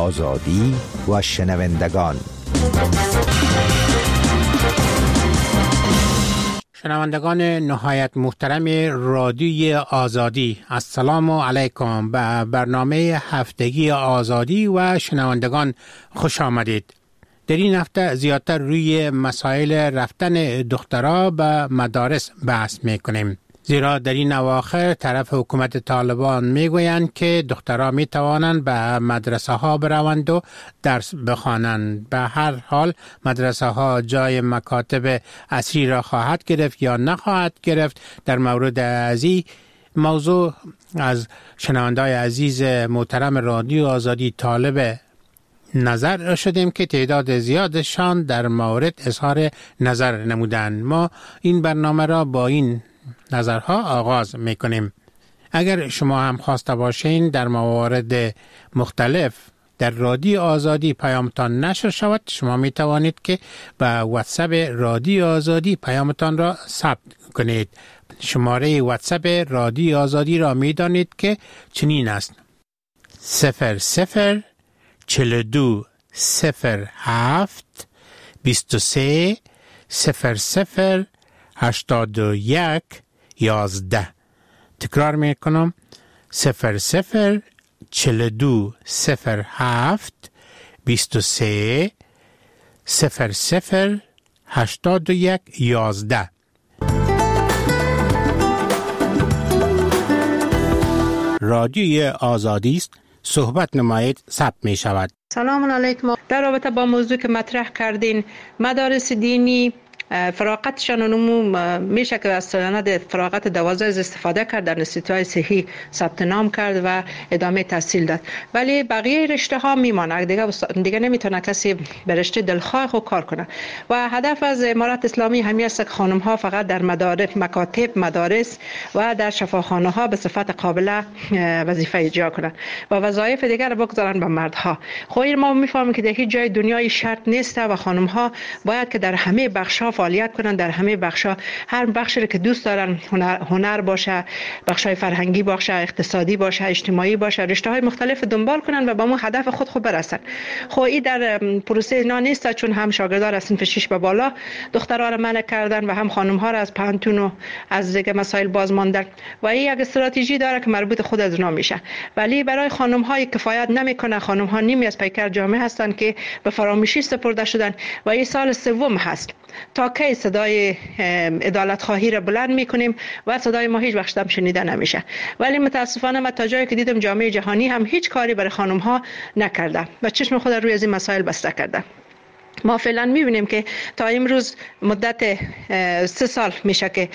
آزادی و شنوندگان. شنوندگان نهایت محترم رادیوی آزادی، السلام علیکم. به برنامه هفتگی آزادی و شنوندگان خوش آمدید. در این هفته زیادتر روی مسائل رفتن دخترها به مدارس بحث میکنیم، زیرا در این اواخر طرف حکومت طالبان میگویند که دخترها میتوانند به مدرسه ها بروند و درس بخوانند. به هر حال مدرسه ها جای مکاتب اصلی را خواهد گرفت یا نخواهد گرفت. در مورد این موضوع از شنونده‌های عزیز محترم رادیو آزادی طالب نظر شدیم که تعداد زیادشان در مورد اظهار نظر نمودند. ما این برنامه را با این نظرها آغاز میکنیم. اگر شما هم خواسته باشین در موارد مختلف در رادیو آزادی پیامتان نشر شود، شما می توانید که به واتساپ رادیو آزادی پیامتان را ثبت کنید. شماره واتساپ رادیو آزادی را می دانید که چنین است: 00 42 07 23 00 81 11. تکرار می کنم: 00 42 07 23 00 81 11. رادیوی آزادی است، صحبت نمایید، ثبت می شود. سلام علیکم. در رابطه با موضوع که مطرح کردین، مدارس دینی فراغتشان میشه که از سند فراغت 12 استفاده کرد، در انستیتوهای صحی ثبت نام کرد و ادامه تحصیل داد، ولی بقیه رشته ها میمانه دیگه نمیتونه کسی به رشته دلخواه خود کار کنه. و هدف از امارت اسلامی همین است که خانم ها فقط در مدارس، مکاتب، مدارس و در شفاخانه ها به صفت قابل وظیفه اجرا کنند و وظایف دیگر را بگذارن به مردها. خب ما میفهمیم که در هیچ جای دنیای شرط نیست و خانم ها باید که در همه بخش ها فعالیت کنن، در همه بخشا، هر بخشی که دوست دارن، هنر باشه، بخشای فرهنگی باشه، اقتصادی باشه، اجتماعی باشه، رشته‌های مختلف دنبال کنن و به اون هدف خود برسن. خب این در پروسه اینا نیست، چون هم شاگردان از صنف 6 به بالا دخترها را منع کردن و هم خانم‌ها را از پانتون و از دیگه مسائل باز ماندن و این یک استراتژی داره که مربوط خود از اونا میشه، ولی برای خانم‌های کفایت نمیکنه. خانم‌ها نیمی از پیکر جامعه هستن که به فراموشی سپرده شدن و این سال سوم هست تا که صدای عدالت خواهی را بلند میکنیم و صدای ما هیچ وقت هم شنیده نمیشه. ولی متاسفانه من تا جایی که دیدم جامعه جهانی هم هیچ کاری برای خانم ها نکرده و چشم خود روی از این مسائل بسته کرده. ما فعلا میبینیم که تا امروز مدت 3 سال میشه که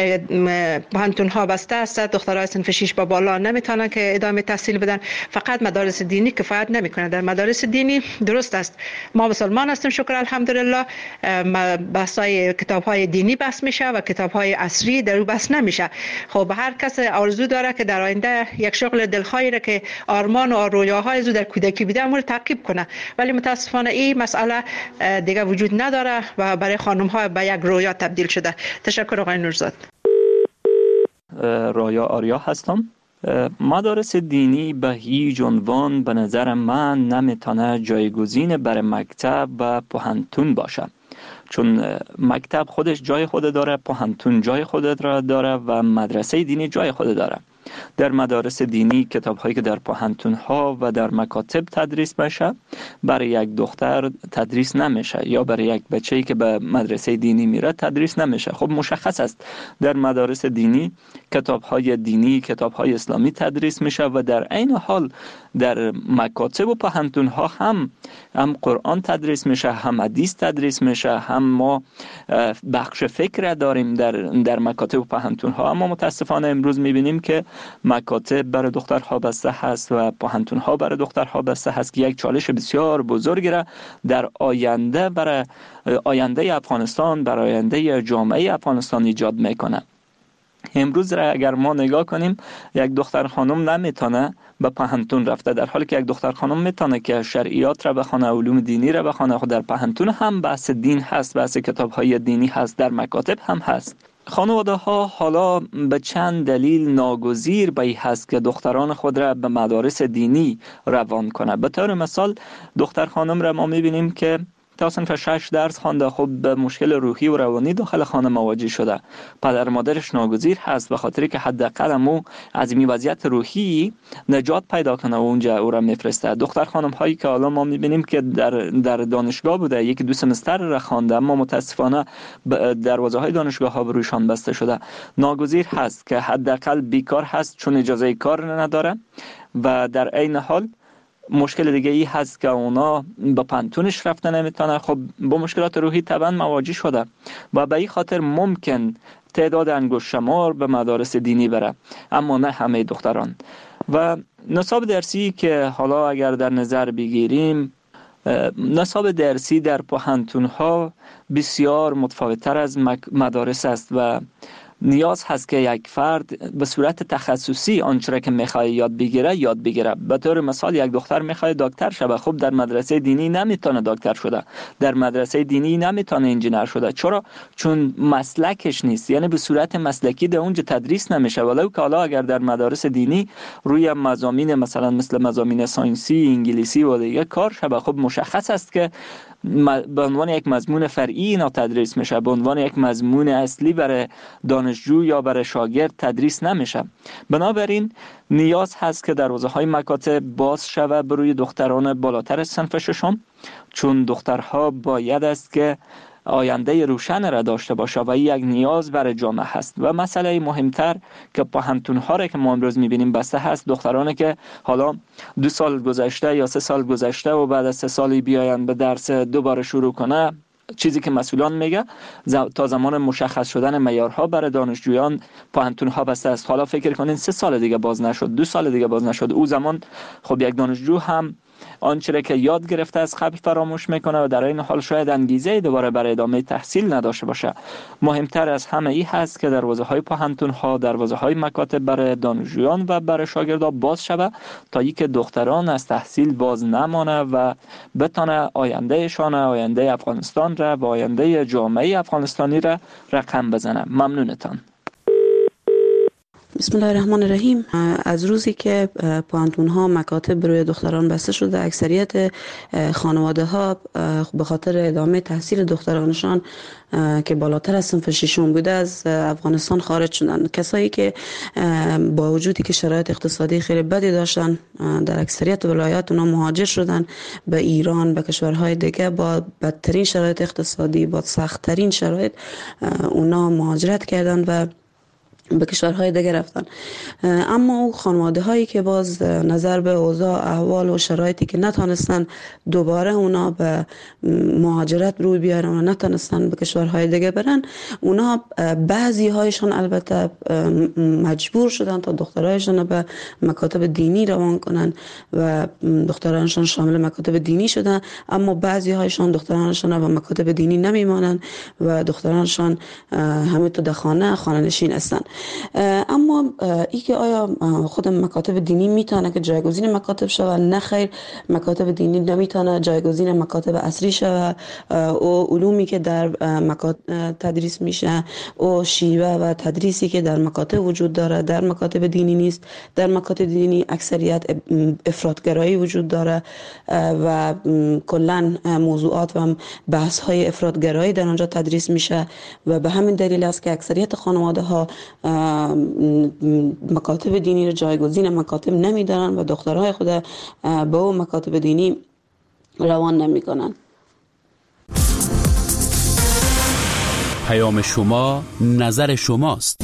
پانتون ها بسته است، دخترای صنف 6 با بالا نمیتونن که ادامه تحصیل بدن. فقط مدارس دینی کفایت نمیکنه. در مدارس دینی درست است ما مسلمان هستیم، شکر الحمدلله، بحثای کتاب های دینی بحث میشه و کتاب های عصری در او بحث نمیشه. خب هر کس آرزو داره که در آینده یک شغل دلخواهی را که آرمان و رویاهای از در کودکی بوده امور تعقیب کنه، ولی متاسفانه این مسئله دیگه وجود نداره و برای خانم ها به یک رویا تبدیل شده. تشکر آقای نورزاد. رایا آریا هستم. مدارس دینی به هیچ عنوان به نظر من نمیتونه جایگزین برای مکتب و پوهنتون باشه، چون مکتب خودش جای خود داره، پوهنتون جای خود را داره و مدرسه دینی جای خود داره. در مدارس دینی کتاب هایی که در پوهنتون ها و در مکاتب تدریس میشه برای یک دختر تدریس نمیشه، یا برای یک بچه‌ای که به مدرسه دینی میره تدریس نمیشه. خب مشخص است در مدارس دینی کتاب های دینی، کتاب های اسلامی تدریس میشه و در عین حال در مکاتب و پوهنتون ها هم قرآن تدریس میشه، هم حدیث تدریس میشه، هم ما بخش فکر داریم در مکاتب و پوهنتون ها. اما متاسفانه امروز میبینیم که مکاتب برای دخترها بسته هست و پوهنتون ها برای دخترها بسته هست که یک چالش بسیار بزرگی را در آینده برای آینده افغانستان، برای آینده جامعه افغانستان ایجاد میکنه. امروز را اگر ما نگاه کنیم، یک دختر خانم نمیتونه به پوهنتون رفته، در حالی که یک دختر خانم میتونه که شرعیات را بخونه، علوم دینی را بخونه. خود در پوهنتون هم بحث دین هست، بحث کتاب های دینی هست، در مکاتب هم هست. خانواده ها حالا به چند دلیل ناگزیر به این هست که دختران خود را به مدارس دینی روان کنه. به طور مثال دختر خانم را ما میبینیم که تا صنف 6 درس خوانده، خب به مشکل روحی و روانی داخل خانه مواجه شده. پدر مادرش ناگزیر هست به خاطری که حداقل مو از این وضعیت روحی نجات پیدا کنه و اونجا او را میفرسته. دختر خانم هایی که حالا ما میبینیم که در دانشگاه بوده، یک دو سمستر را خوانده، اما متاسفانه دروازه های دانشگاه ها بروشان بسته شده، ناگزیر هست که حداقل بیکار هست چون اجازه کار نداره و در عین حال مشکل دیگه ای هست که اونا به پانتونش رفتن نمیتونه. خب با مشکلات روحی طبعا مواجه شده و به این خاطر ممکن تعداد انگشت شمار به مدارس دینی بره، اما نه همه دختران. و نصاب درسی که حالا اگر در نظر بگیریم، نصاب درسی در پوهنتون ها بسیار متفاوت‌تر از مدارس است و نیاز هست که یک فرد به صورت تخصصی آنچه که میخواد یاد بگیره. به طور مثال یک دختر میخواد دکتر شه، خب در مدرسه دینی نمیتونه دکتر شده، در مدرسه دینی نمیتونه انجینر شده. چرا؟ چون مسلکش نیست، یعنی به صورت مسلکی در اونجا تدریس نمیشه. ولو که حالا اگر در مدارس دینی روی مضامین مثلا مثل مضامین ساینسی، انگلیسی و دیگه کار شه، خب مشخص است که به عنوان یک مضمون فرعی اینا تدریس میشه، به عنوان یک مضمون اصلی برای دانشجو یا برای شاگرد تدریس نمیشه. بنابراین نیاز هست که دروازه‌های مکاتب باز شود بروی دختران بالاتر از صنف ششم، چون دخترها باید است که آینده روشن را داشته باشه و یک نیاز برای جامعه هست. و مسئله مهمتر که پوهنتون‌ها را که ما امروز می‌بینیم بسته هست، دخترانی که حالا 2 سال گذشته یا 3 سال گذشته و بعد از 3 سالی بیاین به درس دوباره شروع کنه، چیزی که مسئولان میگه تا زمان مشخص شدن معیارها برای دانشجویان پوهنتون‌ها بسته است. حالا فکر کنین 3 سال دیگه باز نشد، 2 سال دیگه باز نشد، او زمان خب یک دانشجو هم آنچه که یاد گرفته از قبل فراموش میکنه و در این حال شاید انگیزه دوباره برای ادامه تحصیل نداشته باشه. مهمتر از همه ای هست که دروازه‌های پوهنتون‌ها، دروازه‌های مکاتب برای دانشجویان و برای شاگردان باز شود تا اینکه دختران از تحصیل باز نمانه و بتونه آیندهشان، آینده افغانستان را و آینده جامعه افغانستانی را رقم بزنه. ممنونتان. بسم الله الرحمن الرحیم. از روزی که پوهنتون ها مکاتب برای دختران بسته شده، اکثریت خانواده ها به خاطر ادامه تحصیل دخترانشان که بالاتر از صنف ششم بوده از افغانستان خارج شدند. کسایی که با وجودی که شرایط اقتصادی خیلی بدی داشتن در اکثریت ولایات اونا مهاجر شدن به ایران، به کشورهای دیگه با بدترین شرایط اقتصادی، با سخت‌ترین شرایط اونا مهاجرت کردند و به کشورهای دیگه رفتن. اما او خانواده هایی که باز نظر به اوضاع احوال و شرایطی که نتونستن دوباره اونا به مهاجرت روی بیارن و نتونستن به کشورهای دیگه برن، اونا بعضی هایشان البته مجبور شدن تا دخترایشان به مکاتب دینی روان کنن و دخترانشان شامل مکاتب دینی شدن، اما بعضی هایشان دخترانشان به مکاتب دینی نمیمانن و دخترانشان همینطور در خانه نشین هستن. اما ای که آیا خود مکاتب دینی میتونه که جایگزین مکاتب شود؟ نه خیر، مکاتب دینی نمیتونه جایگزین مکاتب اصلی شود. او علومی که در مکاتب تدریس میشه، او شیوه و تدریسی که در مکاتب وجود داره در مکاتب دینی نیست. در مکاتب دینی اکثریت افراطگرایی وجود داره و کلا موضوعات و بحث های افراطگرایی در آنجا تدریس میشه و به همین دلیل است که اکثریت خانواده ها مکاتب دینی رو جایگزین مکاتب نمیدارن و دخترهای خود به اون مکاتب دینی روان نمیکنن. پیام شما، نظر شماست.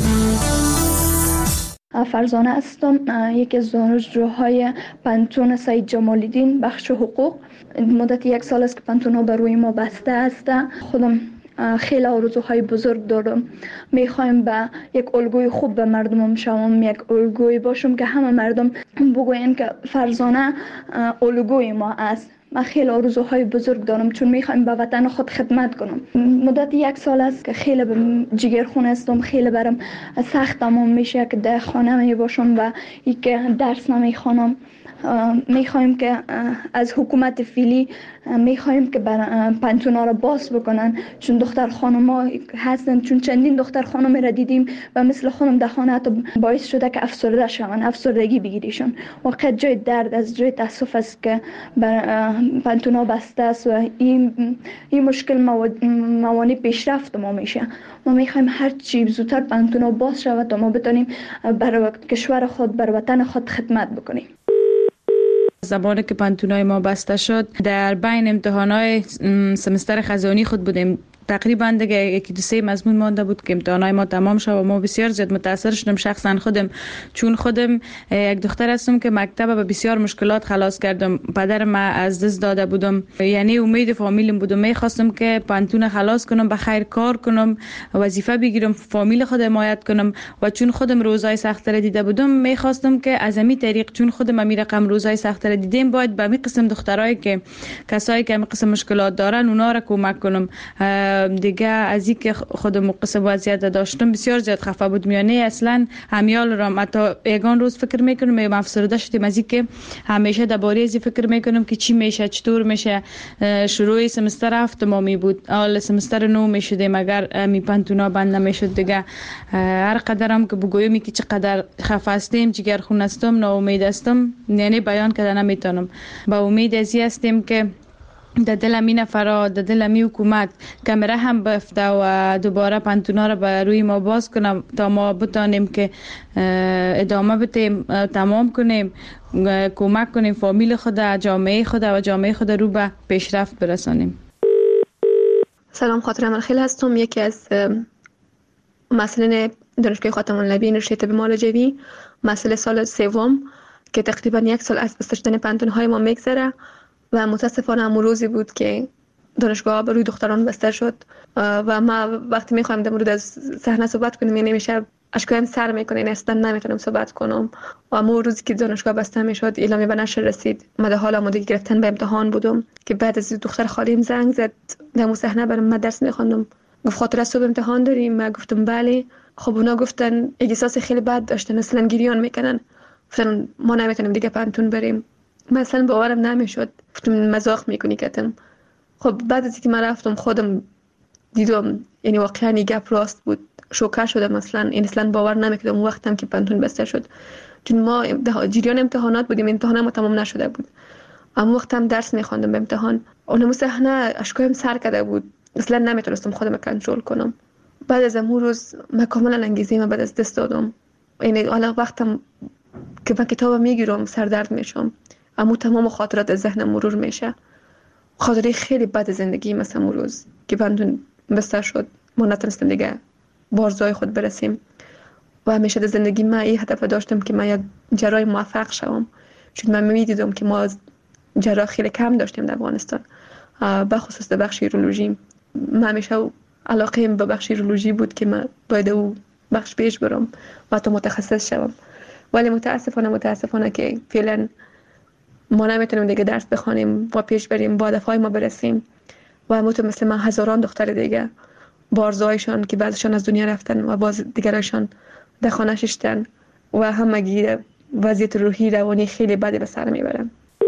فرزانه هستم، یکی از دانشجوهای پانتون سید جمال الدین بخش حقوق. مدت 1 سال است که پانتون ها بر روی ما بسته است. خودم خیلی آرزوهای بزرگ دارم. میخوایم به یک الگوی خوب به مردمم شوم، یک الگوی باشم که همه مردم بگوین که فرزانه الگوی ما است. من خیلی آرزوهای بزرگ دارم چون میخوایم به وطن خود خدمت کنم. مدت 1 سال است که خیلی جگرخون هستم، خیلی برام سخت تمام میشه که در خانه می باشم و که درس نمیخوانم. میخوایم که از حکومت فعلی میخوایم که پانتونا را باز بکنن چون دختر خانوما هستن، چون چندین دختر خانم را دیدیم و مثل خانم در خانه حتی باعث شده که افسرده شون، افسردگی بگیریشون. واقعا جای درد از جای تاسف است که پانتونا بسته است و این مشکل موانع پیشرفت ما میشه. ما میخوایم هر چی زودتر پانتونا باز شود تا ما بتونیم برای کشور خود، برای وطن خود خدمت بکنیم. زمانی که پانتونای ما بسته شد در بین امتحانات سمستر خزانی خود بودیم. تقریبا دیگه 1-2 مضمون مانده بود که امتحانات ما تمام شد و ما بسیار زیاد متاثر شدم شخصا خودم، چون خودم یک دختر هستم که مکتب به بسیار مشکلات خلاص کردم. پدر ما از دست داده بودم، یعنی امید فامیلم بودم. میخواستم که پانتون خلاص کنم، به خیر کار کنم، وظیفه بگیرم، فامیل خود حمایت کنم و چون خودم روزای سخت را دیده بودم میخواستم که از همین طریق چون خودم می رقم روزای سخت را دیدم باید به می قسم دخترایی که کسایی که می قسم مشکلات دارن اونا را کمک کنم. دیگه از این که خودم قسم وضعیت داشتم بسیار زیاد خفه بودم، یعنی اصلا همیال را حتی یگان روز فکر میکنم من افسرده شدم از این که همیشه درباره از فکر میکنم که چی میشه، چطور میشه. شروع سمستر 7 می بود، اول سمستر 9 میشدیم اگر می پانتونا بند نمیشد. دیگه هر قدرم که بگویم که چقدر خفه هستم، جگرخون هستم، ناامید هستم، یعنی بیان کردن نمیتونم. با امید از این هستم که در دل می نفرا، در دل می حکومت کمره هم بفته و دوباره پانتونا را به روی ما باز کنم تا ما بتانیم که ادامه بدیم، تمام کنیم، کمک کنیم فامیل خود، جامعه خود و جامعه خود رو به پیشرفت برسانیم. سلام، خاطر امرخیل هستم، یکی از مسئولین دانشگاه خاتم النبیین رشته طب معالجوی، مسئول سال 3 که تقریبا 1 سال از بسته شدن پانتون‌های ما میگذره و متاسفانه همون روزی بود که دانشگاه به روی دختران بسته شد و ما وقتی میخوایم در مورد از صحنه صحبت کنیم یعنی نمیشه، اشکایم سر میکنه، این اصلا نمیتونم صحبت کنم. و همون روزی که دانشگاه بسته میشد اعلامیه به نشر رسید، ما در حال آمادگی گرفتن به امتحان بودم که بعد از دختر خالیم زنگ زد در اون صحنه برام من درس میخوندم، گفت خاطر صبح امتحان داریم؟ من گفتم بله. خب اونا گفتن احساس خیلی بد داشتن، اصلا گریان میکنن، گفتن ما نمیتونیم دیگه پانتون بریم. مثلا باورم نمیشد، گفتم مزاق میکنی کتم. خب بعد از اینکه من رفتم خودم دیدم یعنی واقعا این گپ راست بود، شوکه شدم. مثلا این اصلا باور نمیکردم اون وقتم که پانتون بسته شد، چون ما جریان امتحانات بودیم، امتحان ما تمام نشده بود، اما وقتم درس میخواندم به امتحان. اونم صحنه اشکایم سر کرده بود، اصلا نمیتونستم خودم کنترل کنم. بعد از اون روز من کاملا انگیزه‌ام بعد از دست دادم، یعنی حالا وقتم که من کتاب میگیرم سردرد میشم، اما تمام خاطرات از ذهنم مرور میشه. خاطره خیلی بد زندگی مثلا اون روز که پانتون بسته شد، ما نتونستم دیگه بارزای خود برسیم و همیشه در زندگی من این هدف داشتم که من یک جراح موفق شوم، چون من میدیدم که ما جراح خیلی کم داشتیم در افغانستان، به خصوص در بخش یورولوژی. من همیشه علاقه به بخش یورولوژی بود که من باید او بخش پیش برم و تا متخصص شوم، ولی متاسفانه که فعلا ما نمیتونیم دیگه درس بخوانیم و پیش بریم، با هدفهای ما برسیم. و مثل من هزاران دختر دیگه بارزایشان که بعضشان از دنیا رفتن و باز دیگرشان در خانه ششتن و همگی وضعیت روحی روانی خیلی بدی به سر میبرن.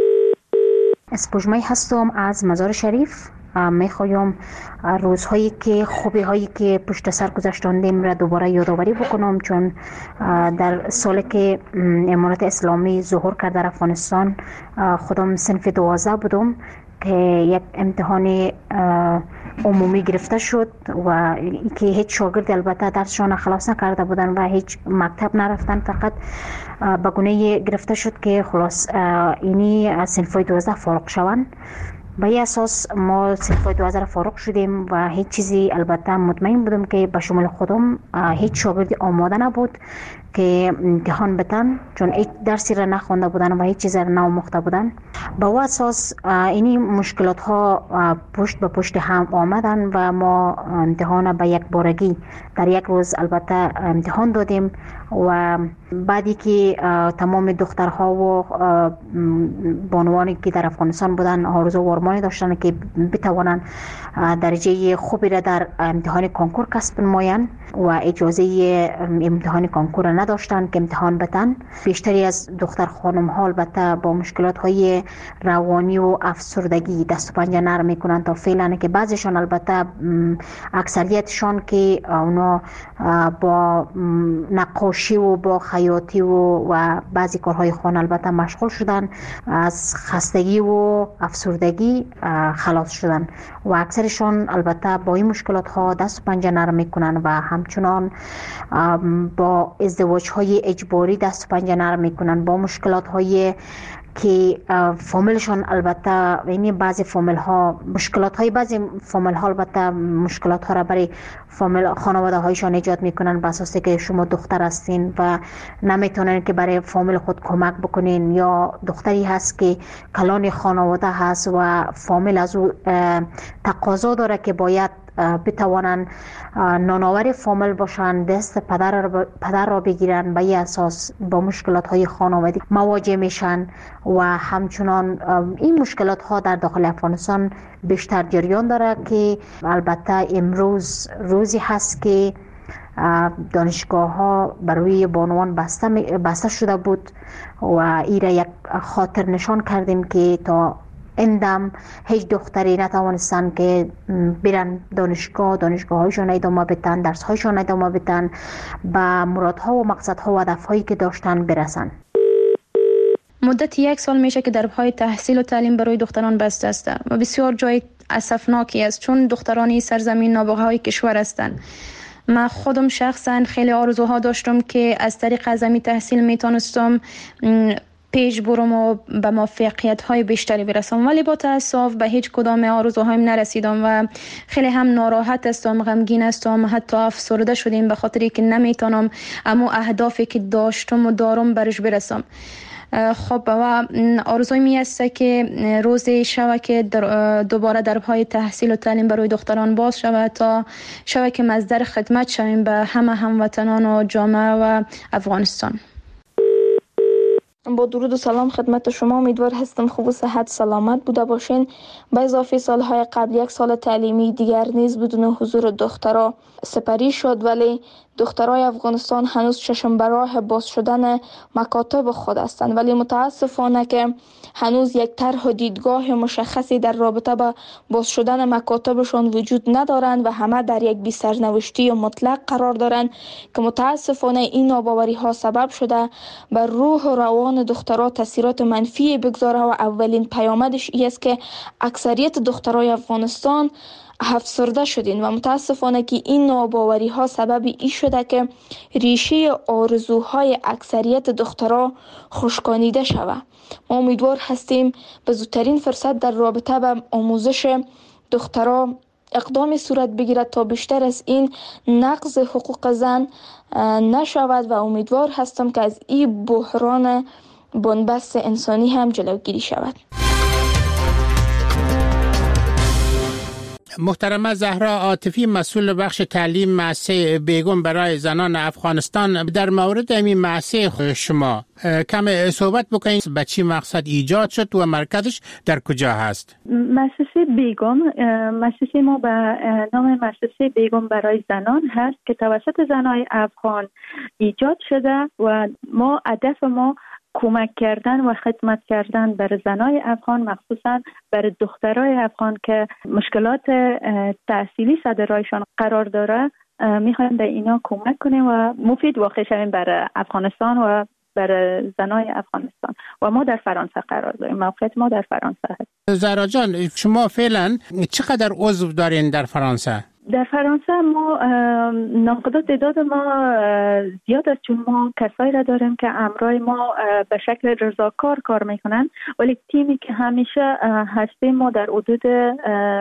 اسپوجمای هستم از مزار شریف. میخوایم روزهایی که خوبی هایی که پشت سر گذاشتیم را دوباره یادآوری بکنم، چون در سالی که امارت اسلامی ظهور کرد در افغانستان خودم صنف 12 بودم که یک امتحان عمومی گرفته شد و که هیچ شاگرد البته درسشان خلاص نکرده بودن و هیچ مکتب نرفتن، فقط به گونه گرفته شد که خلاص اینی از صنف 12 فارغ شوند. به این اساس ما صنف 12 فارغ شدیم و هیچ چیزی البته مطمئن بودم که به شمول خودم هیچ شاگردی آماده نبود که امتحان بتن، چون هیچ درسی را نخوانده بودن و هیچ چیز را نآموخته بودن. با او اساس اینی مشکلات ها پشت به پشت هم آمدن و ما امتحان به یک بارگی در یک روز البته امتحان دادیم و بعدی که تمام دخترها و بانوانی که در افغانستان بودن آرزو و آرمانی داشتن که بتوانند درجه خوبی را در امتحان کنکور کسب نمایند و اجازه امتحان کنکور را نداشتند که امتحان بتن. بیشتری از دختر خانم ها البته با مشکلات های روانی و افسردگی دست و پنجه نرم میکنن تا فعلا، که بعضیشان البته اکثریتشان که اونا با نقاشی و با خیاطی و بعضی کارهای خانه البته مشغول شدن، از خستگی و افسردگی خلاص شدن و اکثرشان البته با این مشکلات ها دست و پنجه نرم میکنن و همچنان با ازدواج های اجباری دست و پنجه نرم میکنن، با مشکلات های که فامیلشان البته یعنی بعضی فامیل ها مشکلات های بعضی فامیل ها البته مشکلات ها را برای فامیل خانواده هایشان ایجاد میکنن به اساس که شما دختر هستین و نمیتونن که برای فامیل خود کمک بکنین، یا دختری هست که کلان خانواده هست و فامیل از او تقاضا داره که باید بتوانند نانآور فامیل باشند، دست پدر را بگیرن. به این اساس با مشکلات های خانوادگی مواجه میشن و همچنان این مشکلات ها در داخل افغانستان بیشتر جریان داره که البته امروز روزی هست که دانشگاه ها برای بانوان بسته شده بود و این را یک خاطر نشان کردیم که تا اندم هیچ دختری نتوانستن که برن دانشگاه هایشان ادامه بدن، درس هایشان ادامه بدن، به مرادها و مقصدها و هدفهایی که داشتن برسن. مدت 1 سال میشه که دربهای تحصیل و تعلیم برای دختران بسته است و بسیار جای اسفناکی است، چون دخترانی سرزمین نابغه‌های کشور هستند. من خودم شخصا خیلی آرزوها داشتم که از طریق اعظمی تحصیل میتونستم پیش برم و به موفقیت های بیشتری برسم، ولی با تاسف به هیچ کدام آرزوهایم نرسیدم و خیلی هم ناراحت هستم، غمگین هستم، حتی افسرده شدیم به خاطری که نمیتونم اما اهدافی که داشتم و دارم برش برسم. خب و آرزوی می است که روزی شود که دوباره دربهای تحصیل و تعلیم برای دختران باز شود تا شود که مصدر خدمت شویم به همه هموطنان و جامعه و افغانستان. با درود و سلام خدمت شما، امیدوار هستم خوب و صحت سلامت بوده باشین. به اضافه سالهای قبل 1 سال تعلیمی دیگر نیز بدون حضور دخترها سپری شد، ولی دخترای افغانستان هنوز چشم به راه باز شدن مکاتب خود هستند، ولی متاسفانه که هنوز یک طرح و دیدگاه مشخصی در رابطه با باز شدن مکاتبشان وجود ندارند و همه در یک بی سرنوشتی مطلق قرار دارند که متاسفانه این ناباوری ها سبب شده بر روح و روان دخترها تاثیرات منفی بگذاره و اولین پیامدش است که اکثریت دخترای افغانستان افسرده شدین و متاسفانه که این ناباوری ها سبب ای شده که ریشه آرزوهای اکثریت دخترها خشکانیده شود. ما امیدوار هستیم به زودترین فرصت در رابطه با آموزش دخترها اقدام صورت بگیرد تا بیشتر از این نقض حقوق زن نشود و امیدوار هستم که از این بحران بنبست انسانی هم جلوگیری شود. محترمه زهرا عاطفی، مسئول بخش تعلیم مؤسسه بیگم برای زنان افغانستان، در مورد این مؤسسه شما کم صحبت بکنید. به چی مقصد ایجاد شد و مرکزش در کجا هست؟ مؤسسه بیگم، مؤسسه ما به نام مؤسسه بیگم برای زنان هست که توسط زنان افغان ایجاد شده و هدف ما کمک کردن و خدمت کردن بر زنای افغان، مخصوصا بر دخترای افغان که مشکلات تحصیلی سر راهشان قرار داره. میخوایم به اینا کمک کنیم و مفید واقع شویم بر افغانستان و بر زنای افغانستان. و ما در فرانسه قرار داریم، موقعیت ما در فرانسه هست. زهرا جان، شما فعلا چقدر عضو دارین در فرانسه؟ در فرانسه ما نامقدار تعداد ما زیاد است، چون ما کسایی را داریم که همراه ما به شکل رضاکار کار میکنن، ولی تیمی که همیشه هستیم ما در حدود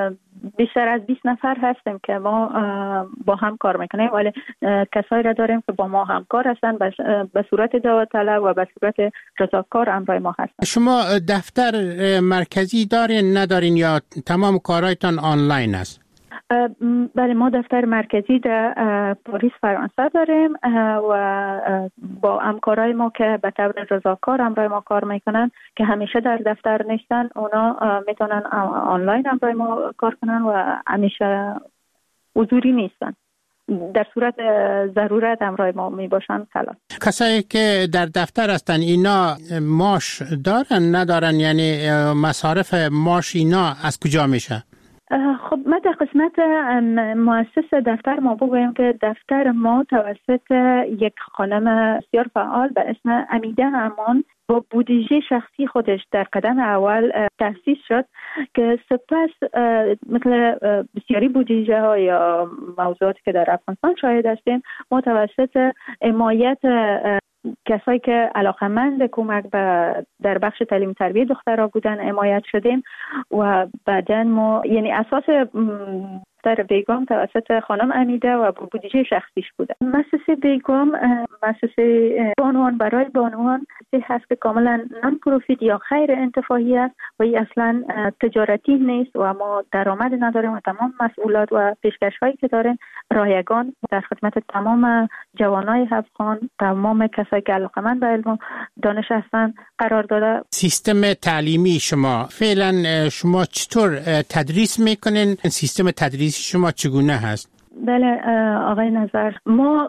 بیشتر از 20 نفر هستیم که ما با هم کار میکنیم، ولی کسایی را داریم که با ما همکار هستن به صورت داوطلب و به صورت رضاکار همراه ما هستن. شما دفتر مرکزی دارین ندارین یا تمام کارهایتان آنلاین است؟ بله، ما دفتر مرکزی در پاریس فرانسه داریم و با همکارای ما که به طور رضاکار همراه ما کار میکنن که همیشه در دفتر نیستن، اونا میتونن آنلاین همراه ما کار کنن و همیشه حضوری نیستن. در صورت ضرورت همراه ما می باشن خلاص. کسایی که در دفتر هستن اینا معاش دارن ندارن؟ یعنی مصارف معاش اینا از کجا میشه؟ خب ما در قسمت مؤسس دفتر ما بگویم که دفتر ما توسط یک خانم بسیار فعال به اسم امیده امان با بودجه شخصی خودش در قدم اول تأسیس شد که سپس مثل بسیاری بودجه ها یا موضوعاتی که در افغانستان شاهد هستیم، ما توسط حمایت کسایی که علاقمند کمک در بخش تعلیم تربیت دخترها بودن حمایت شدیم و بعداً ما یعنی اساس در بیگم توسط خانم امیده و بودجه شخصیش بوده. مؤسسه بیگم مؤسسه بانوان برای بانوان هست که کاملا نان پروفیت یا غیر انتفاعی است و این اصلا تجارتی نیست و ما درآمد نداریم و تمام مسئولات و پیشکش‌هایی که داریم رایگان در خدمت تمام جوانای افغان، تمام کسایی که علاقه‌مند به علم و دانش هستن قرار داده. سیستم تعلیمی شما فعلا شما چطور تدریس میکنین؟ سیستم تدریس شما چگونه هست؟ بله آقای نظر، ما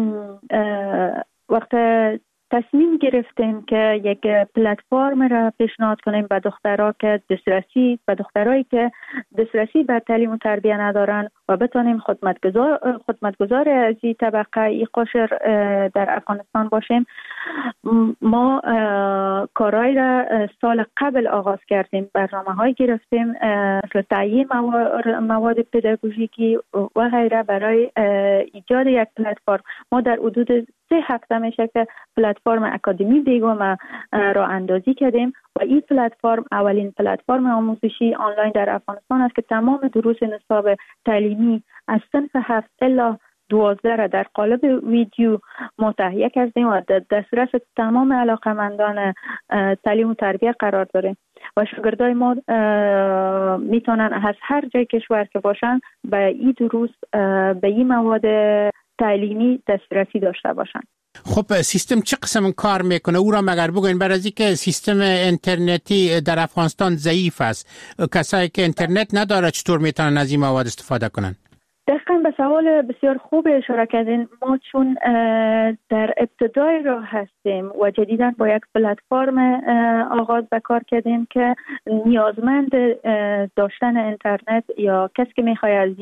وقت تصمیم گرفتیم که یک پلتفرم را پیشنهاد کنیم به دخترها که دخترایی که دسترسی به تعلیم و تربیت ندارن و بتونیم خدمتگزار از این طبقه ای قشر در افغانستان باشیم. ما کارهای را سال قبل آغاز کردیم، برنامه‌های گرفتیم مثل تعیین مواد پداگوژیکی و غیره برای ایجاد یک پلتفرم. ما در حدود 3 هفته میشه که پلتفرم اکادمی بیگم را اندازی کردیم و این پلتفرم اولین پلتفرم آموزشی آنلاین در افغانستان است که تمام دروس نصاب تعلیمی از صنف 7 الی 12 را در قالب ویدیو تهیه کردیم و در دسترس تمام علاقمندان تعلیم و تربیت قرار داریم و شاگردای ما میتونن از هر جای کشور که باشن به این دروس به این مواد تعلیمی دسترسی داشته باشن. خب سیستم چه قسم کار میکنه؟ او را مگر بگوین، برای اینکه سیستم اینترنتی در افغانستان ضعیف است. کسایی که اینترنت نداره چطور میتونن از این مواد استفاده کنن؟ دقیقاً به سوال بسیار خوب اشاره کردین. ما چون در ابتدای راه هستیم و جدیداً با یک پلتفرم آغاز به کار کردیم که نیازمند داشتن اینترنت یا کسی که میخواد از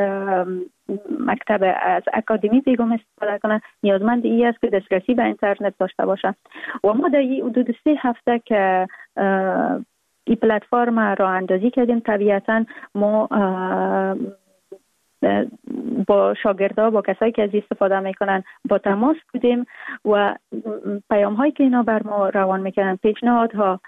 مکتب از اکادمی بیگم استفاده کنه نیازمند این است که دسترسی به اینترنت داشته باشه و ما در این حدود 3 هفته که این پلتفرم را اندازی کردیم، طبیعتاً ما با شاگردها، با کسایی که از استفاده میکنن با تماس بودیم و پیام هایی که اینا بر ما روان میکنن، پیشنهادها،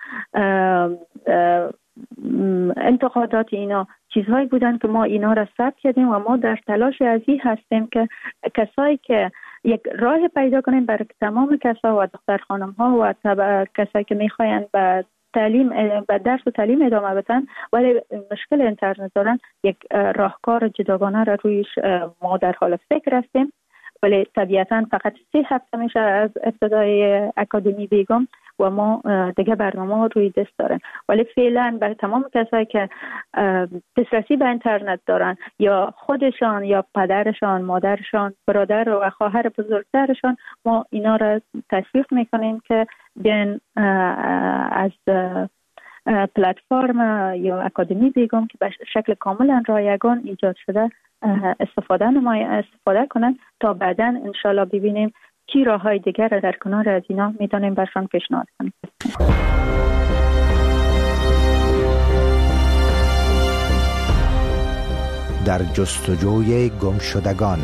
انتقادات اینا چیزهایی بودن که ما اینا را ثبت کردیم و ما در تلاش از این هستیم که کسایی که یک راه پیدا کنیم برای تمام کسا و دختر خانم ها و کسایی که میخواین به درس و تعلیم ادامه بدن ولی مشکل اینترنت دارن، یک راهکار جداگانه را رویش ما در حال فکر هستیم. ولی طبیعتاً فقط 3 هفته میشه از ابتدای اکادمی بیگم و ما دیگه برنامه روی دست دارن، ولی فعلا برای تمام کسایی که دسترسی به اینترنت دارن یا خودشان یا پدرشان، مادرشان، برادر و خواهر بزرگترشان، ما اینا را تشویق میکنیم که بیان از پلتفرم یا اکادمی بیگم که به شکل کاملا رایگان ایجاد شده استفاده کنن تا بعداً انشالله ببینیم چی راههای دیگر را در کنار از اینا میتونیم برشان پیشنهاد کنیم. در جستجوی گمشدگان.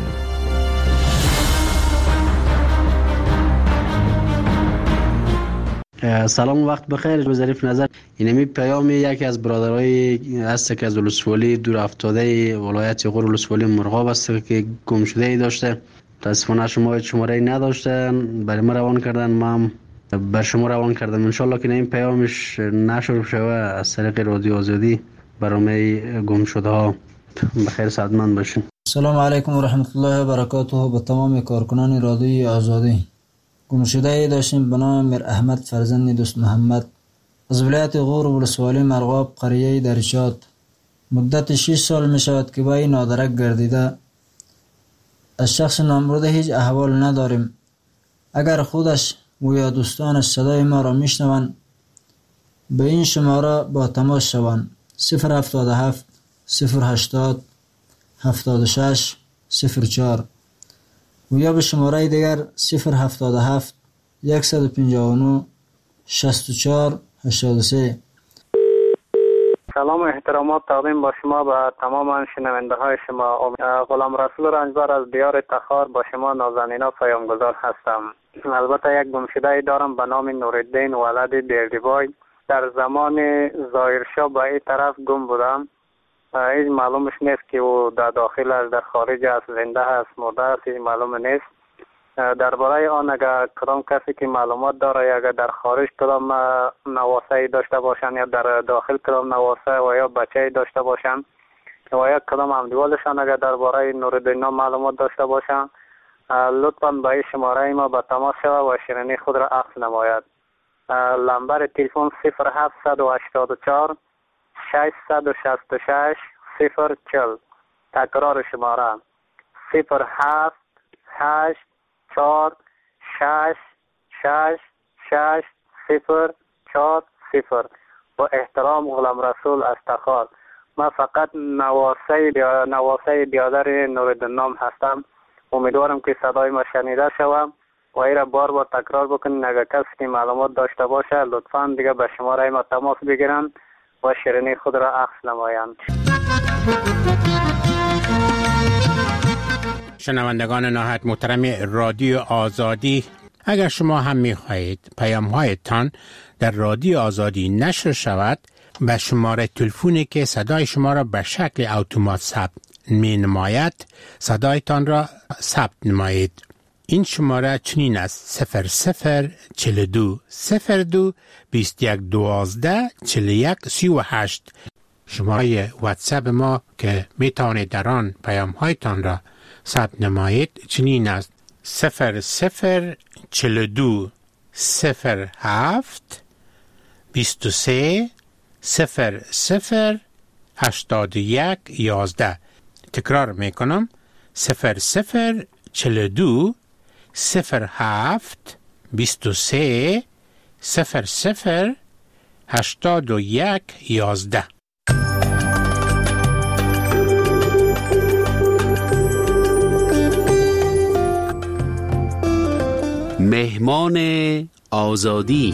سلام، وقت بخیر. ظریف نظر اینمی پیام یکی از برادرای هست که از ولسوالی دور افتاده ولایت غور ولسوالی مرغاب است که گم شده ای داشته. متاسفانه شماره نداشته، برای ما روان کردن، ما بر شما روان کردم. انشالله که این پیامش نشر شوه از طریق رادیو آزادی برای گم شده ها. بخیر، سعادتمند باشین. سلام علیکم و رحمت الله و برکاته. به تمام کارکنان رادیوی آزادی. گم شده ای داشتیم به نام میر احمد فرزند دوست محمد از ولایت غور ولسوالی مرغاب قریه درشاد. مدت 6 سال می شود که با این نادرک گردیده. از شخص نامبرده هیچ احوال نداریم. اگر خودش و یا دوستانش صدای ما را میشنوند به این شماره با تماس شوند: 077 080 76 04 و یا به شماره دیگر 077 159 64 83. سلام و احترامات تقدیم با شما به تمام شنونده های شما. غلام رسول رنجبر از دیار تخار با شما نازنینا پیامگذار هستم. البته یک گمشده دارم به نام نورالدین ولد بیردیبای. در زمان ظاهرشاه به این طرف گم بودم. هیچ معلومش نیست که او در داخل است، در خارج است، زنده است، مرده است، هیچ معلوم نیست. درباره آن اگر کدام کسی که معلومات داره، اگر در خارج کدام نواسه داشته باشند یا در داخل کدام نواسه و یا بچه داشته باشند و یا کدام همدیوالشان اگر درباره نورالدین معلومات داشته باشند، لطفاً به این شماره ما به تماس شود و شیرینی خود را عکس نماید. نمبر تلفن 0784 666 040. تکرار شماره 078 4 6 6 6 0 4 0. با احترام غلام رسول از تخار. من فقط نواسه بیادر نورالدین هستم. امیدوارم که صدای ما شنیده شوم و ای را بار بار تکرار بکنین. اگر کسی که معلومات داشته باشه لطفاً دیگه به شماره ما تماس بگیرن و شیرینی خود را عکس نمایند. شنوندگان نهایت محترم رادیو آزادی، اگر شما هم می‌خواهید پیام‌هایتان در رادیو آزادی نشر شود، به شماره تلفنی که صدای شما را به شکل اتومات ثبت می‌نماید صدایتان را ثبت نمایید. این شماره چنین است: 0042 02 21 12 41 38. شماره واتساپ ما که میتوانید در آن پیام‌هایتان را ثبت نمایید چنین است: 0042 07 23 00 81 11. تکرار میکنم: 0042 07 23 00 81 11. مهمان آزادی.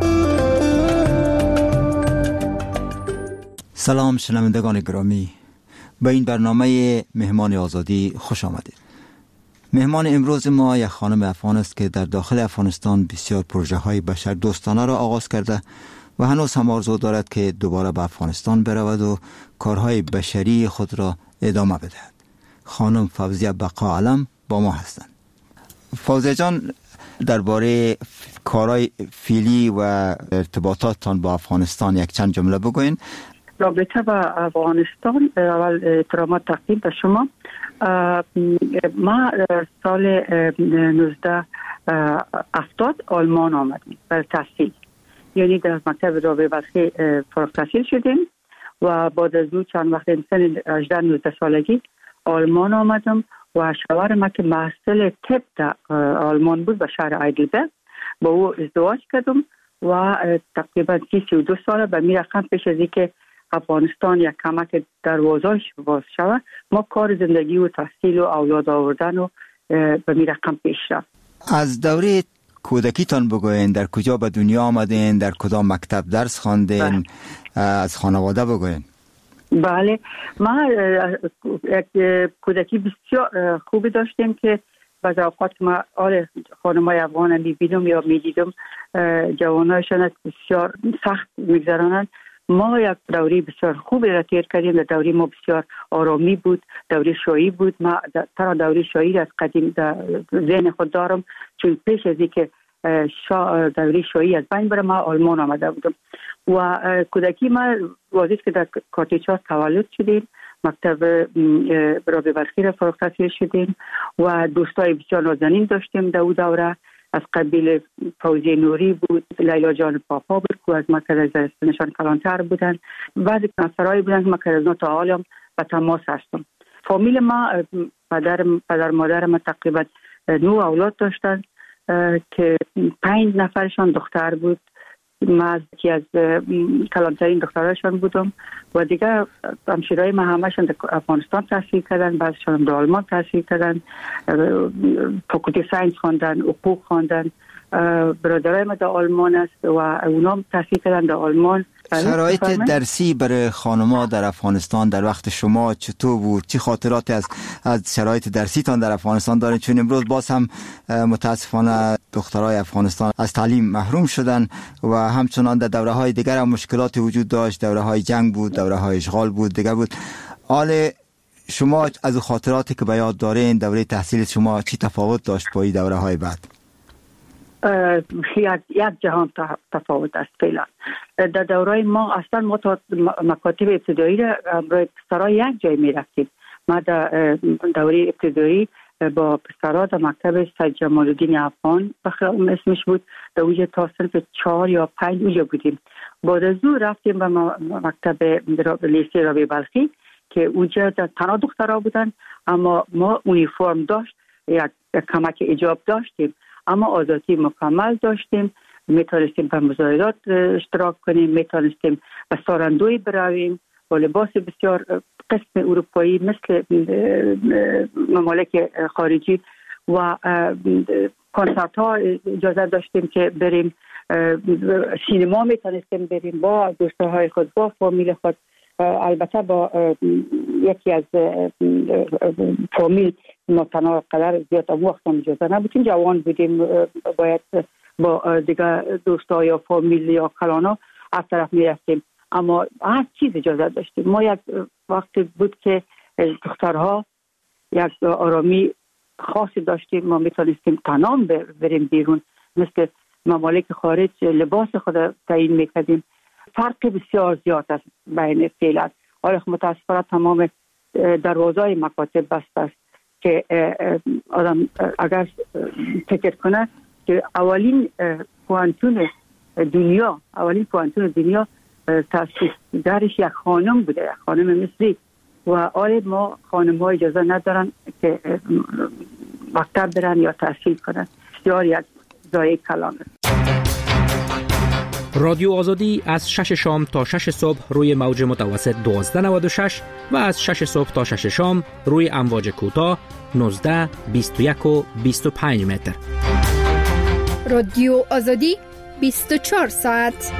سلام شنوندگان گرامی، به این برنامه مهمان آزادی خوش آمدید. مهمان امروز ما یک خانم افغان است که در داخل افغانستان بسیار پروژه های بشر دوستانه را آغاز کرده و هنوز هم آرزو دارد که دوباره به افغانستان برود و کارهای بشری خود را ادامه بدهد. خانم فوزیه بقا علم با ما هستند. فوزیه جان، درباره کارهای فعلی و ارتباطاتتان با افغانستان یک چند جمله بگوین. رابطه با افغانستان، اول احترامات تقدیم به شما. ما سال 1970 آلمان آمدیم برای تحصیل، یعنی در مکتب رابعه بلخی فارغ التحصیل شدیم و بعد از او چند وقت سن 18-19 سالگی آلمان آمدم و شوهر ما که محصل طب در آلمان بود به شهر هایدلبرگ، با او ازدواج کردم و تقریبا 32 سال به می رقم پیش از اینکه افغانستان یک کمک دروازه‌اش باز شود، ما کار زندگی و تحصیل و اولاد آوردن و به می رقم پیش رفت. از دوره کودکیتان بگوین، در کجا به دنیا آمدین، در کدام مکتب درس خواندین، از خانواده بگوین. بله، ما یک کودکی بسیار خوبی داشتیم که بعض اوقات که ما آل خانمای افغان میبینم یا میدیدم جوانایشان از بسیار سخت میگذرانند. ما یک دوره بسیار خوبی را تیر کردیم. دوره ما بسیار آرامی بود، دوره شایی بود. ما ترا دوره شایی از قدیم در ذهن خود دارم، چون پیش از اینکه دوره شایی از بین بره ما آلمان آمده بودم و کودکی ما واضح که در کاتیچا تولد شدیم. مکتب رابع بلخی را فارغ التحصیل شدیم و دوستای بسیار نازنین داشتیم در اون دوره. از قبیل فوزی نوری بود، لیلا جان پاپا بود که از مرکز زرستانشان کلانتر بودن. بعضی کنسرهایی بودن که ما که از تا حالم به تماس هستم. فامیل ما پدر مادر ما تقریبا 9 اولاد داشتن که 5 نفرشان دختر بود. من یکی از کلانترین دختراشان بودم و دیگه همشیرای ما همشون در افغانستان تحصیل کردن، بعضشان در آلمان تحصیل کردن، فاکولته ساینس خواندن، حقوق خواندن. برادرای ما در آلمان است و اونام تحصیل کردن در آلمان. شرایط درسی برای خانم‌ها در افغانستان در وقت شما چطور بود؟ چه خاطراتی از شرایط درسیتان در افغانستان دارید؟ چون امروز باز هم متاسفانه دخترای افغانستان از تعلیم محروم شدن و همچنان در دوره‌های دیگر هم مشکلات وجود داشت. دوره‌های جنگ بود، دوره‌های اشغال بود، دیگر بود. حال شما از خاطراتی که به یاد دارین دوره تحصیل شما چی تفاوت داشت با این دوره‌های بعد؟ یک جهان تفاوت است فعلا. در دوره ما اصلا ما تا مکاتب ابتدایی را برای پسرها یک جای می رفتیم. ما در دوره ابتدایی با پسرها در مکتب سید جمال الدین افغان اسمش بود، در اونجا تا صنف 4 یا 5 اونجا بودیم. بعد از اون رفتیم به مکتب لیسه رابع بلخی که اونجا تنها دخترها بودن، اما ما اونیفرم داشت، یک کمک ایجاب داشتیم، اما آزادی مکمل داشتیم. میتونستیم به مظاهرات اشتراک کنیم، میتونستیم به ساراندوی برویم با لباس بسیار قسم اروپایی مثل ممالک خارجی و کنسرت ها اجازه داشتیم که بریم، سینما میتونستیم بریم با دوستهای خود، با فامیل خود. البته با یکی از فامیل ما تنها قدر زیاد وقت هم اجازه نبودیم، جوان بودیم، باید با دیگه دوستا یا فامیل یا کلانا از طرف میرفتیم، اما هر چیز اجازه داشتیم. ما یک وقت بود که دخترها یک آرامی خاصی داشتیم، ما میتونستیم تنها بریم بیرون، مثل ممالک خارج لباس خود تعیین میکردیم. فرق بسیار زیاد است بین فعلا. حالا متاسفانه تمام دروازهای مکاتب بسته است که آدم اگر فکر کنه که اولین پوانتون دنیا تاسیس درش یک خانم بوده، یک خانم مصری، و آره ما خانم ها اجازه ندارن که مکتب برن یا تحصیل کنن. بسیار یک ضایع کلام است. رادیو آزادی از 6 شام تا 6 صبح روی موج متوسط 1296 و از 6 صبح تا 6 شام روی امواج کوتاه 19، 21 و 25 متر. رادیو آزادی 24 ساعت.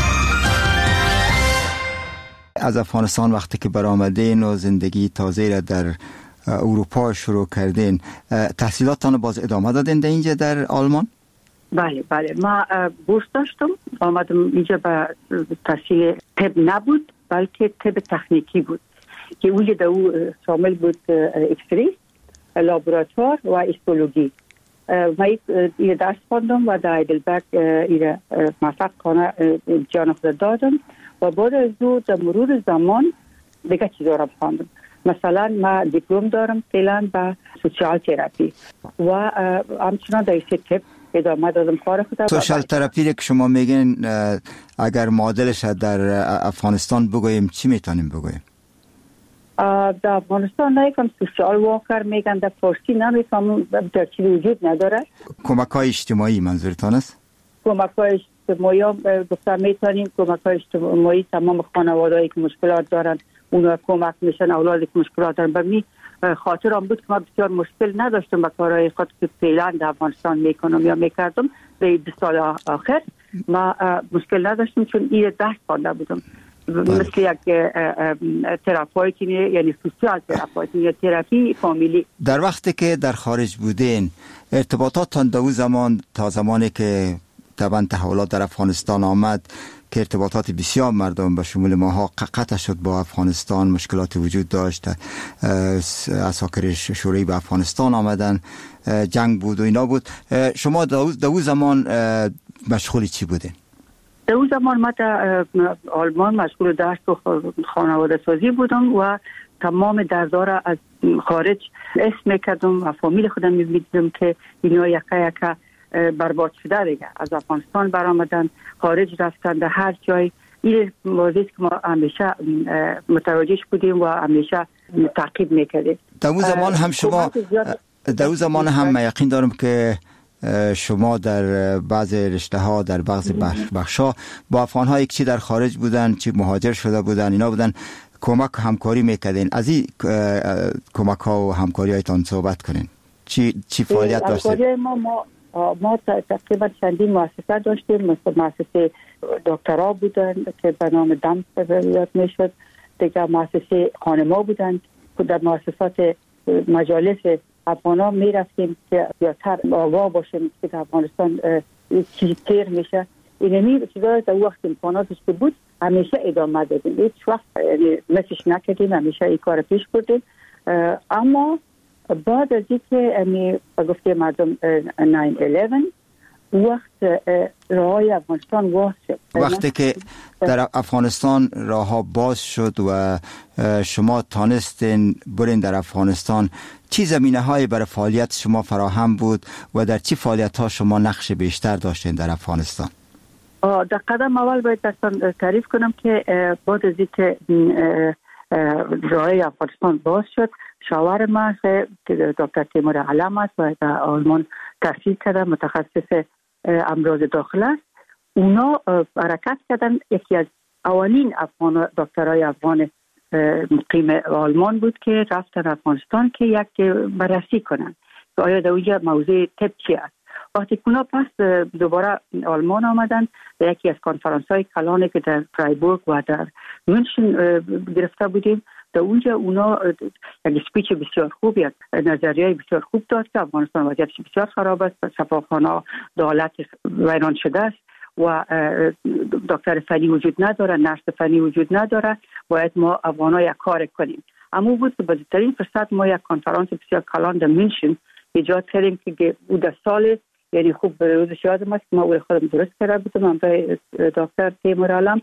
از افغانستان وقتی که برآمدین و زندگی تازه را در اروپا شروع کردین، تحصیلاتتان باز ادامه دادین در اینجا در آلمان؟ بله ما بورس داشتم، آمدم اینجا به تحصیل طب نبود بلکه طب تکنیکی بود که اونجا در او شامل بود اکسری، لابراتوار و هیستولوژی. ما این درس خواندم و در هایدلبرگ این موفق کنه جان خود دادم و بعد از او در مرور زمان دیگه چیزا را خواندم. مثلا ما دیپلم دارم فعلا به سوشال تراپی و همچنان در طب ادامه دادم کار خودم. سوشال تراپی که شما میگین اگر معادلش در افغانستان بگوییم چی میتونیم بگوییم؟ در افغانستان نیکم سوشال واکر میگن، در فارسی نمیفهمم، در چیزی وجود نداره. کمک های اجتماعی منظورتان است؟ کمک های اجتماعی هم گفتم میتونیم، کمک های اجتماعی تمام خانوادهایی که مشکلات دارن اونا کمک میشن، اولادی که مشکلات دارن. به می خاطرم بود که ما بسیار مشکل نداشتم با کارهای خود که فعلا در افغانستان میکنم یا میکردم. به 2 سال آخر ما مشکل نداشتیم چون این درس خوانده بودم مثل یک تراپیوتی یعنی سوسیال تراپیوتی یا تراپی فامیلی. در وقتی که در خارج بودین ارتباطاتتان در اون زمان تا زمانی که طبعا تحولات در افغانستان آمد که ارتباطات بسیار مردم به شمول ماها قطع شد با افغانستان، مشکلات وجود داشت، عساکر شوروی به افغانستان آمدن، جنگ بود و اینا بود. شما در اون زمان مشغول چی بودین؟ در اون زمان ما در آلمان مشغول درس و خانواده سازی بودم و تمام دردارا از خارج اسم میکردم و فامیل خودم میدیدم که اینا یکه برباد شده دیگه، از افغانستان برآمدن، خارج رفتن، در هر جای. این موضوعی که ما همیشه متوجهش بودیم و همیشه تعقیب میکردیم. در اون زمان هم شما در اون زمان هم یقین دارم که شما در بعض رشته ها در بعض بخش ها با افغان ها یک چی در خارج بودن، چی مهاجر شده بودن، اینا بودن، کمک همکاری میکردین. از این کمک ها و همکاری هایتان صحبت کنین. چی فعالیت داشتید؟ ما تقریبا چندین مؤسسه داشتیم. مثل مؤسسه دکترا بودن که به نام دم یاد میشد، دیگه مؤسسه خانما بودن که در مؤسسات مجالس افغانا میرفتیم که زیادتر آگاه باشیم که در افغانستان چی تیر میشه. اینمی چیزا در وقت امکاناتش که بود همیشه ادامه دادیم، هیچ وقت مسش نکردیم، همیشه این کار پیش بردیم. اما بعد از اینکه گفته مردم 9/11 وقت راههای افغانستان باز شد، وقتی که در افغانستان راهها باز شد و شما تانستین برین در افغانستان، چی زمینه های برای فعالیت شما فراهم بود و در چی فعالیت ها شما نقش بیشتر داشتین در افغانستان؟ در قدم اول باید دستان تعریف کنم که بعد از اینکه راههای افغانستان باز شد، شاور ما که دکتر تیمور علم است و در آلمان تحصیل کرده، متخصص امراض داخله است. اونا حرکت کردن. یکی از اولین دکترای افغان مقیم آلمان بود که رفتن افغانستان که یک بررسی کنن که آیا در اونجا موضوع طب چی است. وقتی که اونا پس دوباره آلمان آمدن، یکی از کنفرانس های کلانی که در فرایبورگ و در مونشن گرفته بودیم، در اونجا اونا یک سپیچ بسیار خوب، یک نظریه بسیار خوب داد که افغانستان وضعیتش بسیار خراب است، شفاخانه دولت ویران شده است و دکتر فنی وجود نداره، نرس فنی وجود نداره، باید ما افغان‌ها یک کار کنیم. اما بود که بزرگترین فرصت ما یک کنفرانس بسیار کلان در مونشن ایجاد کردیم که بود سال، یعنی خوب روزش یادم است که ما خودم درست کرده بودم، من به دکتر تیمور علم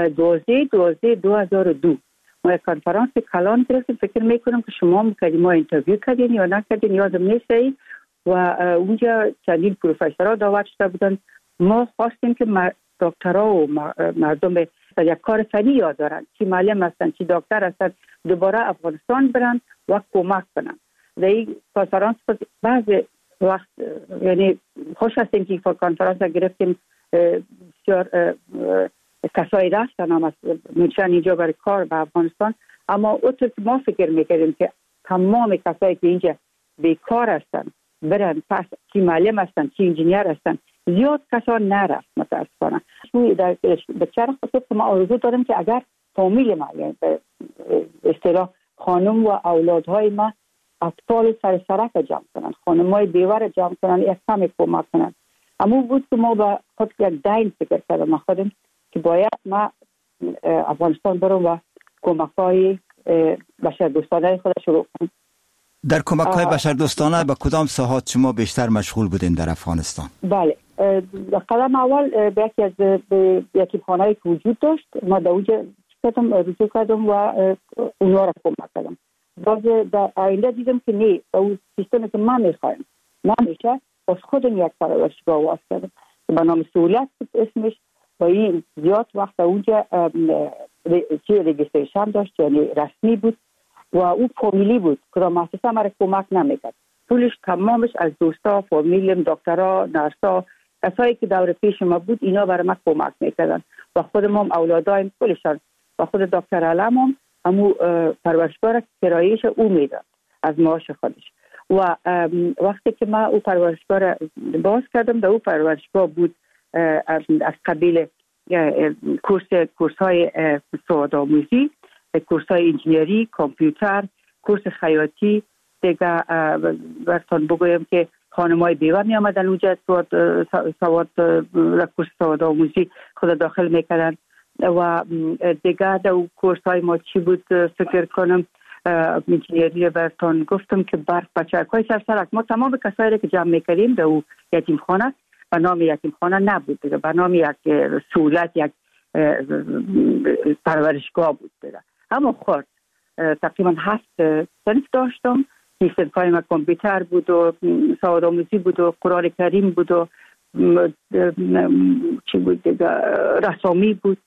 2002 ما یک کنفرانس کلان گرفتیم. فکر میکنم که شما میکردیم، ما اینترویو کردیم یا نکردیم یادم نیست، و اونجا چندین پروفسورها دعوت شده بودن. ما خواستیم که دکترها و مردم یک کار فنی یاد دارن، چی معلم هستن، چی دکتر هستن، دوباره افغانستان برن و کمک کنن. در این کنفرانس بعض وقت یعنی خوش هستیم که کنفرانس گرفتیم، بسیار کسایی رفتن هم از منشن اینجا برای کار به افغانستان. اما اونطور که ما فکر میکردیم که تمام کسایی که اینجا بیکار هستن برن پس، چی معلم هستن، چی انجینیر هستن، زیاد کسا نرفت متاسفانه. به چرا خاطر که ما آرزو دارم که اگر فامیل ما، یعنی به اصطلاح خانم و اولادهای ما، اطفال سر سرک جمع کنن، خانمای بیوه جمع کنن، یک کمی کمک کنن. اما بود که ما با خود یک دین فکر کردم خودم که باید ما افغانستان برم و کمک‌های بشردوستانه خود شروع کنم. در کمک‌های بشردوستانه به کدام ساحات شما بیشتر مشغول بودین در افغانستان؟ بله، قدم اول به یکی از یتیمخانه‌ای که وجود داشت ما در اونجا رجوع کردم و اونها را کمک کردم. باز در آینده دیدم که نه، با اون سیستمی که من میخوایم نمیشه، باز خودم یک پرورشگاه واس کردم به نام سهولت اسمش. و این زیاد وقت اونجا رجیستریشن داشت، یعنی رسمی بود و او فامیلی بود که مؤسسه مرا کمک نمیکرد. پولش تمامش از دوستا، فامیلم، دکترها، نرسا، کسایی که دور پیش ما بود، اینا برای ما کمک میکردن و خودم هم اولادایم پولشان و خود دکتر علم همو پرورشگاه را کرایه‌اش او میداد از معاش خودش. و وقتی که ما او پرورشگاه را باز کردم، در او پرورشگاه بود از قبیل کورس های سوادآموزی، کورس های انجینری، کامپیوتر، کورس خیاطی. دیگه براتون بگویم که خانمای بیوه می آمدن اونجا کورس سوادآموزی خود داخل میکردن. و دیگه در کورس های ما چی بود فکر کنم انجینری براتون گفتم که برق بچه‌های سرسرک. ما تمام کسایی که جمع میکردیم در او یتیم خانه به نام یتیم خانه نبود دیگه، به نام یک سهولت، یک پرورشگاه بود دیگه. اما خورد تقریبا 7 صنف داشتم. این صنفای ما کامپیوتر بود و سوادآموزی بود و قرآن کریم بود و چی بود دیگه، رسامی بود.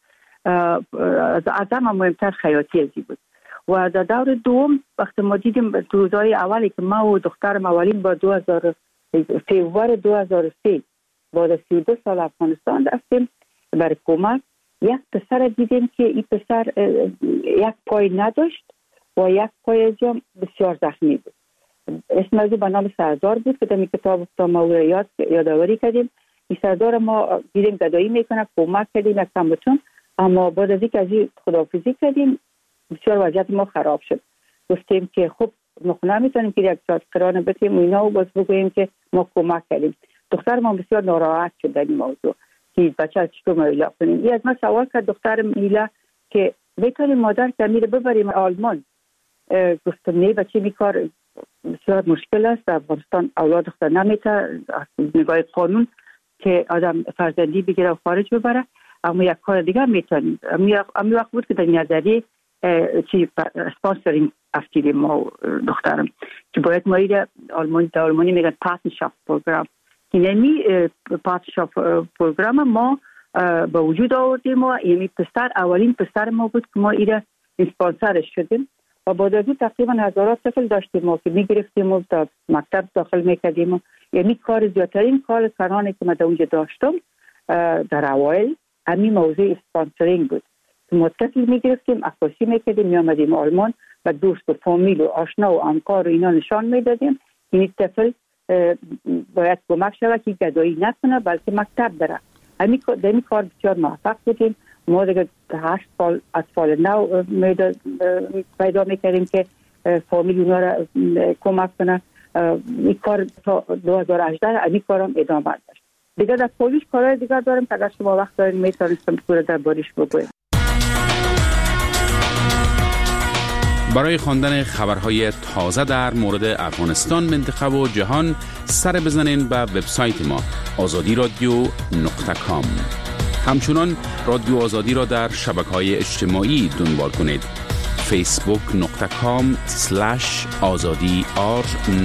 از همه مهمتر خیاطی ازی بود. و در دور دوم وقتی ما دیدیم روزهای اولی که ما و دخترم اولین با فیوریه 2003 بعد از 32 سال افغانستان رفتیم برای کمک، یک پسر دیدیم که این پسر یک پای نداشت و یک پای از بسیار زخمی بود. اسم از به نام سردار بود که در این کتاب ما او را یادآوری کردیم. این سردار ما دیدیم گدایی میکنه، کمک کردیم یک کمبتون، اما بعد از اینکه از این خداحافظی کردیم بسیار وضعیت ما خراب شد. گفتیم که خب ما نمیتونیم که یک ساعت قرار بدیم و اینا و باز بگوییم که ما کمک کردیم. دختر ما بسیار ناراحت شد در این موضوع که بچه چطور ما ایلا کنیم. این از ما سوال کرد دختر ایلا که میتونیم مادر که میره ببریم آلمان. گفتم نه بچه می کار بسیار مشکل است. در افغانستان اولاد دختر نمیتونه نگاه قانون که آدم فرزندی بگیره و خارج ببره، اما یک کار دیگه میتونیم. امی وقت بود که در نظری اسپانسرینگ افتیدیم ما دخترم که باید ما ایره آلمانی میگن پارتنرشاپ پروگرام. اینمی پارتنرشاپ پروگرام ما به وجود آوردیم و یعنی پسر اولین پسر ما بود که ما ایره اسپانسرش شدیم و بعد از اون تقریبا هزارات طفل داشتیم ما که میگرفتیم و تا مکتب داخل میکردیم. یعنی کار زیادترین کارانی که ما در اونجا داشتم در اوایل همین موضوع اسپانسرینگ بود. ما طفل میگرفتیم، عکاسی میکردیم، میامدیم آلمان و دوست و فامیل و آشنا و همکار و اینا نشان میدادیم. این طفل باید کمک شود که گدایی نکنه بلکه مکتب بره. همین کار بسیار موفق بودیم. ما دیگه 8 سال اطفال نو پیدا میکردیم که فامیل اونا را کمک کنه. این کار تا 2018 همین کارم ادامه داشت. دیگه در پولیش کارهای دیگه دارم که اگر شما وقت دارین میتونستم پورا در باریش بگویم. برای خواندن خبرهای تازه در مورد افغانستان، منطقه و جهان سر بزنین به وبسایت ما azadiradio.com. همچنان رادیو آزادی را در شبکه‌های اجتماعی دنبال کنید. facebook.com/azadi_r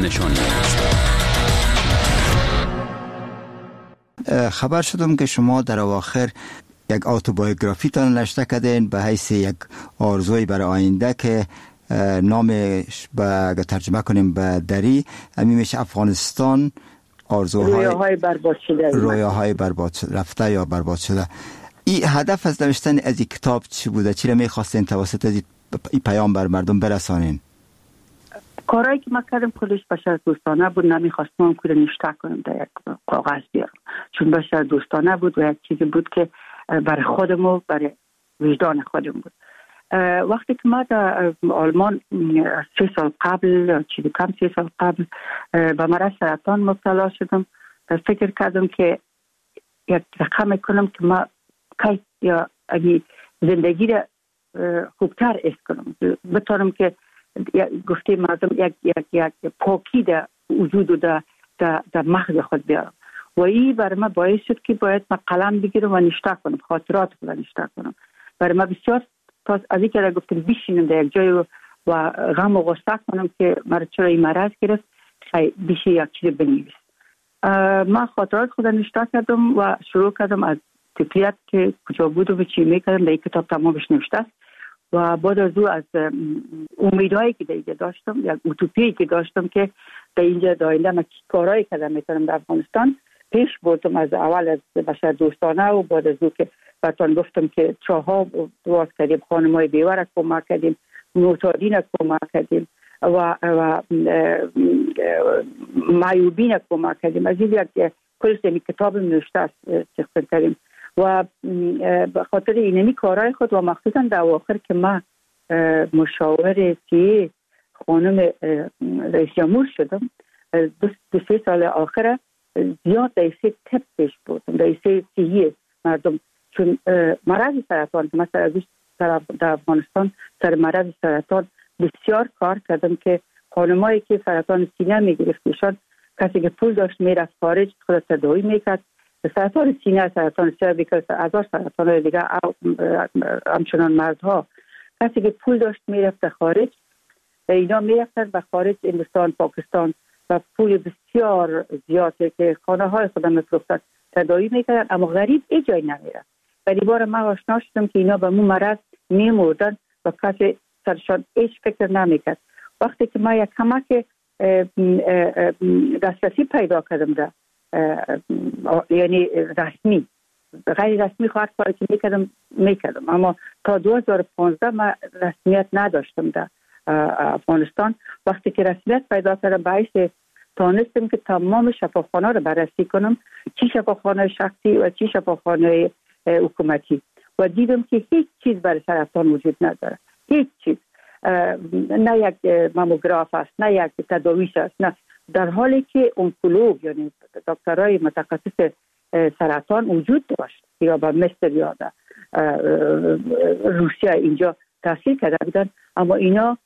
خبر شدم که شما در اواخر یک اتوبیوگرافی تان نوشته کردین به حیث یک آرزوی برای آینده که نامش به ترجمه کنیم به دری همین میشه افغانستان رویاهای برباد شده، رویاهای برباد شده، رفته یا برباد شده. این هدف از نوشتن از این کتاب چی بوده؟ چی را میخواستین توسط از این پیام بر مردم برسانین؟ کارهایی که ما کردم کلش بشر دوستانه بود. نمیخواستم که نوشته کنم در یک کاغذ بیارم، چون بشر دوستانه بود و یک چیزی بود که برای خودم و برای وجدان خودم بود. وقتی که ما در آلمان 3 سال قبل، چیزی کم 3 سال قبل به مرض سرطان مبتلا شدم، فکر کردم که یک رقم کنم که ما کی یا زندگی را خوبتر است کنم، بتونم که گفته مردم یک پاکی در وجود و در مغز خود بیارم. و این برای من باعث شد که باید من قلم بگیرم و نوشته کنم، خاطرات خود نوشته کنم. برای من بسیار از اینکه را گفتم بشینم در یک جای و غم و غصه کنم که مرا چرا این مرض گرفت، بشه یک چیز بنویس. من خاطرات خود نوشته کردم و شروع کردم از طفلیت که کجا بودم و چی میکردم در این کتاب تمامش نوشته است. و بعد از او از امیدهایی که در اینجا داشتم، یک اوتوپیایی که داشتم که در اینجا داینده من کارهایی کردم میتونم در افغانستان پیش بردم. از اول از بشر دوستانه و بعد از او که براتون گفتم که چاها باز کردیم، خانمای بیوه را کمک کردیم، معتادین را کمک کردیم و معیوبین را کمک کردیم. از این یک کل سمی کتاب نوشته است کردیم و به خاطر اینمی کارهای خود و مخصوصا در آخر که من مشاور سی خانم رئیس جمهور شدم، 2-3 سال آخر زیاد دیسه تپ پیش بودم، دیسه صحی مردم، چون مرض سرطان که مثلا در افغانستان سر مرض سرطان بسیار کار کردم که خانمایی که سرطان سینه میگرفتشان، کسی که پول داشت میرفت خارج خود تداوی میکرد، سرطان سینه، سرطان سرویکال، هزار سرطان دیگه، همچنان مردها، کسی که پول داشت میرفت خارج، اینا میرفتن به خارج، هندوستان، پاکستان، و پول بسیار زیاده که خانه های خودم میفروختن تداوی میکردن، اما غریب ای جای نمیرفت. ولی بار من آشنا شدم که اینا به مو مرض میمردن و کسی سرشان هیچ فکر نمیکرد. وقتی که ما یک کمک دسترسی پیدا کردم ده، یعنی رسمی، غیر رسمی خواهد کاری که میکردم، اما تا 2015 من رسمیت نداشتم در افغانستان. وقتی که رسمیت پیدا کردم باعث تانستم که تمام شفاخانه رو بررسی کنم، چی شفاخانه شخصی و چی شفاخانه حکومتی، و دیدم که هیچ چیز برای سرطان وجود نداره، هیچ چیز، نه یک ماموگراف است، نه یک تداویش است، نه، در حالی که اونکولوگ یعنی دکترای متخصص سرطان وجود داشت یا به مصر یا روسیه اینجا تحصیل کرده بودن، اما اینا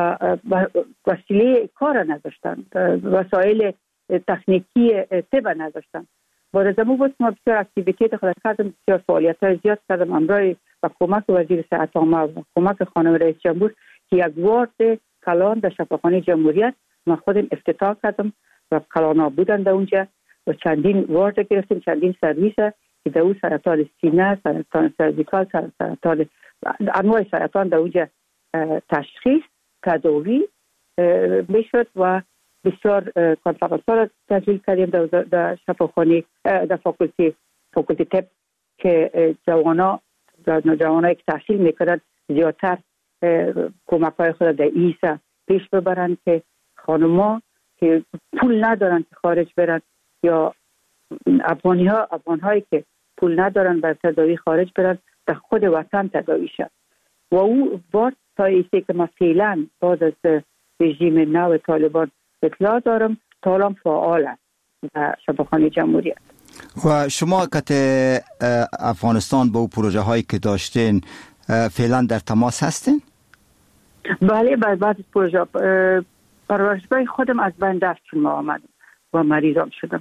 وسیله کار نداشتن، وسایل تکنیکی طب نداشتن. با زمو بود ما بسیار اکتیویتی خود کردم، بسیار فعالیت‌های زیاد کردم، همراه با کمک وزیر صحت عامه و کمک خانم رئیس جمهور که یک وارد کلان در شفاخانه جمهوریت ما خودم افتتاح کردم و کلانا بودن در اونجا و چندین وارد گرفتیم، چندین سرویس که در اون سرطان سینه، سرطان سرویکال، سرطان انواع سرطان در اونجا تشخیص، تداوی میشد و بسیار کنفرانس‌ها را تشکیل کردیم در شفاخانه، در فاکولتی طب که جوانایی که تحصیل میکنند زیادتر کمک‌های خود در ایسا پیش ببرند که خانم‌ها که پول ندارن که خارج برن یا افغان‌هایی که پول ندارن بر تداوی خارج برن، در خود وطن تداوی شد. و او بار تا ایسته که ما فعلا بعد از رژیم نو طالبان اطلاع دارم تا فعال است در شفاخانه جمهوریت. و شما که افغانستان با پروژه هایی که داشتین فعلا در تماس هستین؟ بله، بعد از پروژه پرورشگاه خودم از بین رفت چون ما آمدم و مریضم شدم.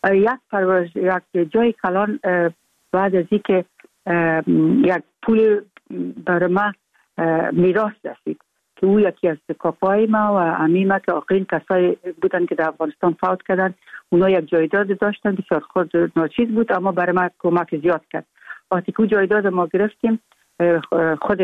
یک جای کلان بعد از این که یک پول برای ما میراث رسید که او یکی از کاپای ما و عمیمه که آخرین کسایی بودن که در افغانستان فوت کردن، اونا یک جایداد داشتن که خود ناچیز بود اما برای ما کمک زیاد کرد. وقتی که جایداد ما گرفتیم، خود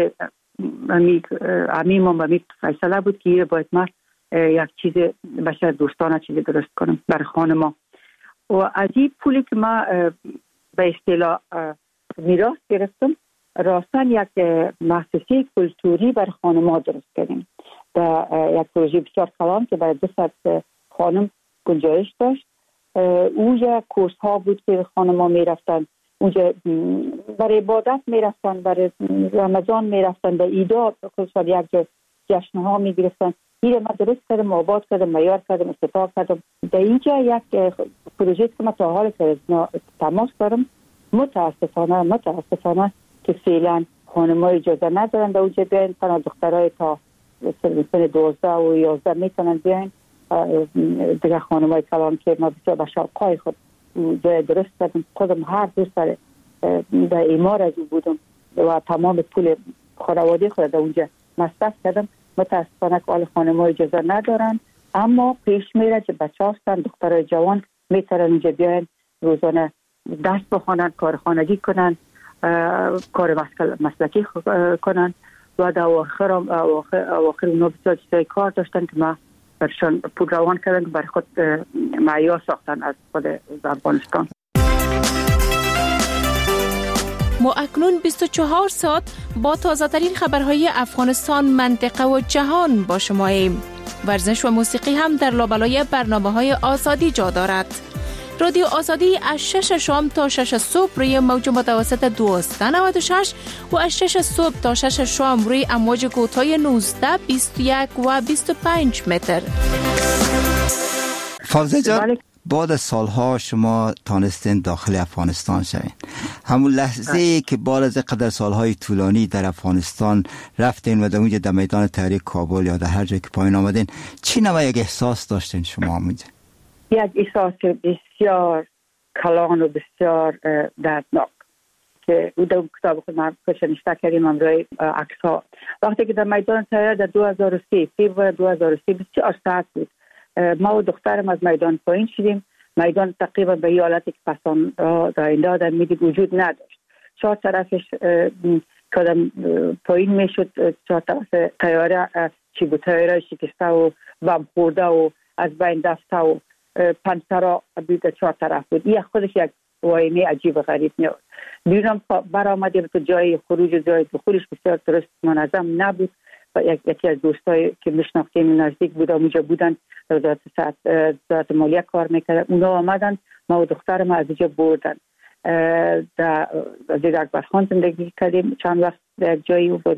عمیم و فیصله بود که باید ما یک چیز بشر دوستانه چیزی درست کنم برای خانه ما. و از این پولی که ما به اصطلاح میراث گرفتم، راستن یک مؤسسه کلتوری بر خانم‌ها درست کردیم. در یک پروژه بسیار کلان که برای 200 خانم گنجایش داشت. اونجا کورس ها بود که خانم‌ها میرفتن، اونجا برای عبادت میرفتن، برای رمضان میرفتن، به ایدا خصوصا یک جشن ها میگرفتن. این ما درست کردم، آباد کردم، معیار کردم، افتتاح کردم. در اینجا یک پروژه که ما تا حال تماس دارم، متاسفانه که فعلا خانم‌ها اجازه ندارن در اونجا بیاین، تنها دخترای تا سن 12 و 11 میتونن بیاین. دیگه خانم‌های کلان که ما بسیار به شوقای خود درست کردم، خودم هر روز در ایمار از او بودم و تمام پول خانواده خود در اونجا مصرف کردم. متاسفانه که آل خانم‌ها اجازه ندارن، اما پیش میره که بچه هستن، دخترای جوان میتونن اونجا بیاین، روزانه درس بخونن، کار خانگی کنن، کار مسلکی کنن و در اواخر اونا بسیار چیزای کار داشتن که ما برشان پول روان کردن که برای خود معیار ساختن از خود افغانستان. ما اکنون 24 ساعت با تازه ترین خبرهای افغانستان، منطقه و جهان با شماییم. ورزش و موسیقی هم در لابلای برنامه‌های آزادی جا دارد. رادیو آزادی از 6 شام تا 6 صبح روی موج متوسط 1296 و از 6 صبح تا 6 شام روی امواج کوتاه 19، 21 و 25 متر. فوزه جان، بعد از سالها شما تانستین داخل افغانستان شوین. همون لحظه ای که بعد از قدر سالهای طولانی در افغانستان رفتین و در اونجا در میدان تحریک کابل یا در هر جایی که پایین آمدین، چی نوع یک احساس داشتین شما اونجا؟ یک احساس بسیار کلان و بسیار دردناک که او در کتاب خود من نشته کردیم امروی عکس ها. وقتی که در میدان تحریک در 2003 فیبر 2003 بسیار ساعت بود، ما و دخترم از میدان پایین شدیم. میدان تقریبا به حالتی که پسان در اینجا در میدید وجود نداشت. چهار طرفش کدام پایین میشد، چهار طرف تیاره تیاره شکسته و بم خورده و از بین دسته و پنسرا بیده چهار طرف بود. این خودش یک واینه عجیب و غریب میاد. بیرون برآمدیم تو جای خروج و جای دخولش بسیار درست منظم نبود و یکی از دوستایی که میشناختیم نزدیک بود اونجا بودن، در وزارت مالیه کار میکردن. اونا آمدن، ما و دخترم از اینجا بردن. در زیر اکبرخان زندگی کردیم چند وقت در یک جایی و بعد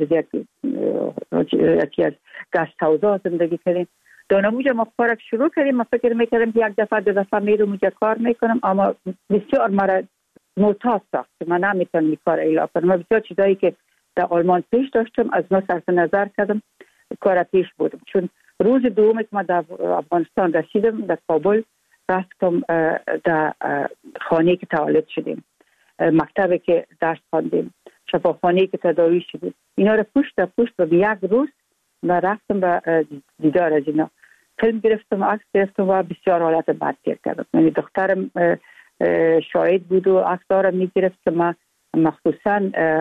یکی از گست هاوزا زندگی کردیم. دانموجا ما کارک شروع کردیم. ما فکر میکردم که یک دفعه دو دفعه میرم اونجا کار میکنم، اما بسیار مرا معتاد ساخت که من نمیتونم این کار اجرا کنم. من بسیار چیزایی که در آلمان پیش داشتم از ما صرف نظر کردم، کار پیش بودم. چون روز دوم که ما در افغانستان رسیدم در کابل، رفتم در خانه که تولد شدیم، مکتبی که درس خواندیم، شفاخانه که تداوی شدیم، اینا رو پشت و به یک روز و رفتم به دیدار از اینا. فیلم گرفتم، عکس گرفتم و بسیار حالت بد تیر کردم. یعنی دخترم شاهد بود و عکس دارم میگرفت که ما مخصوصا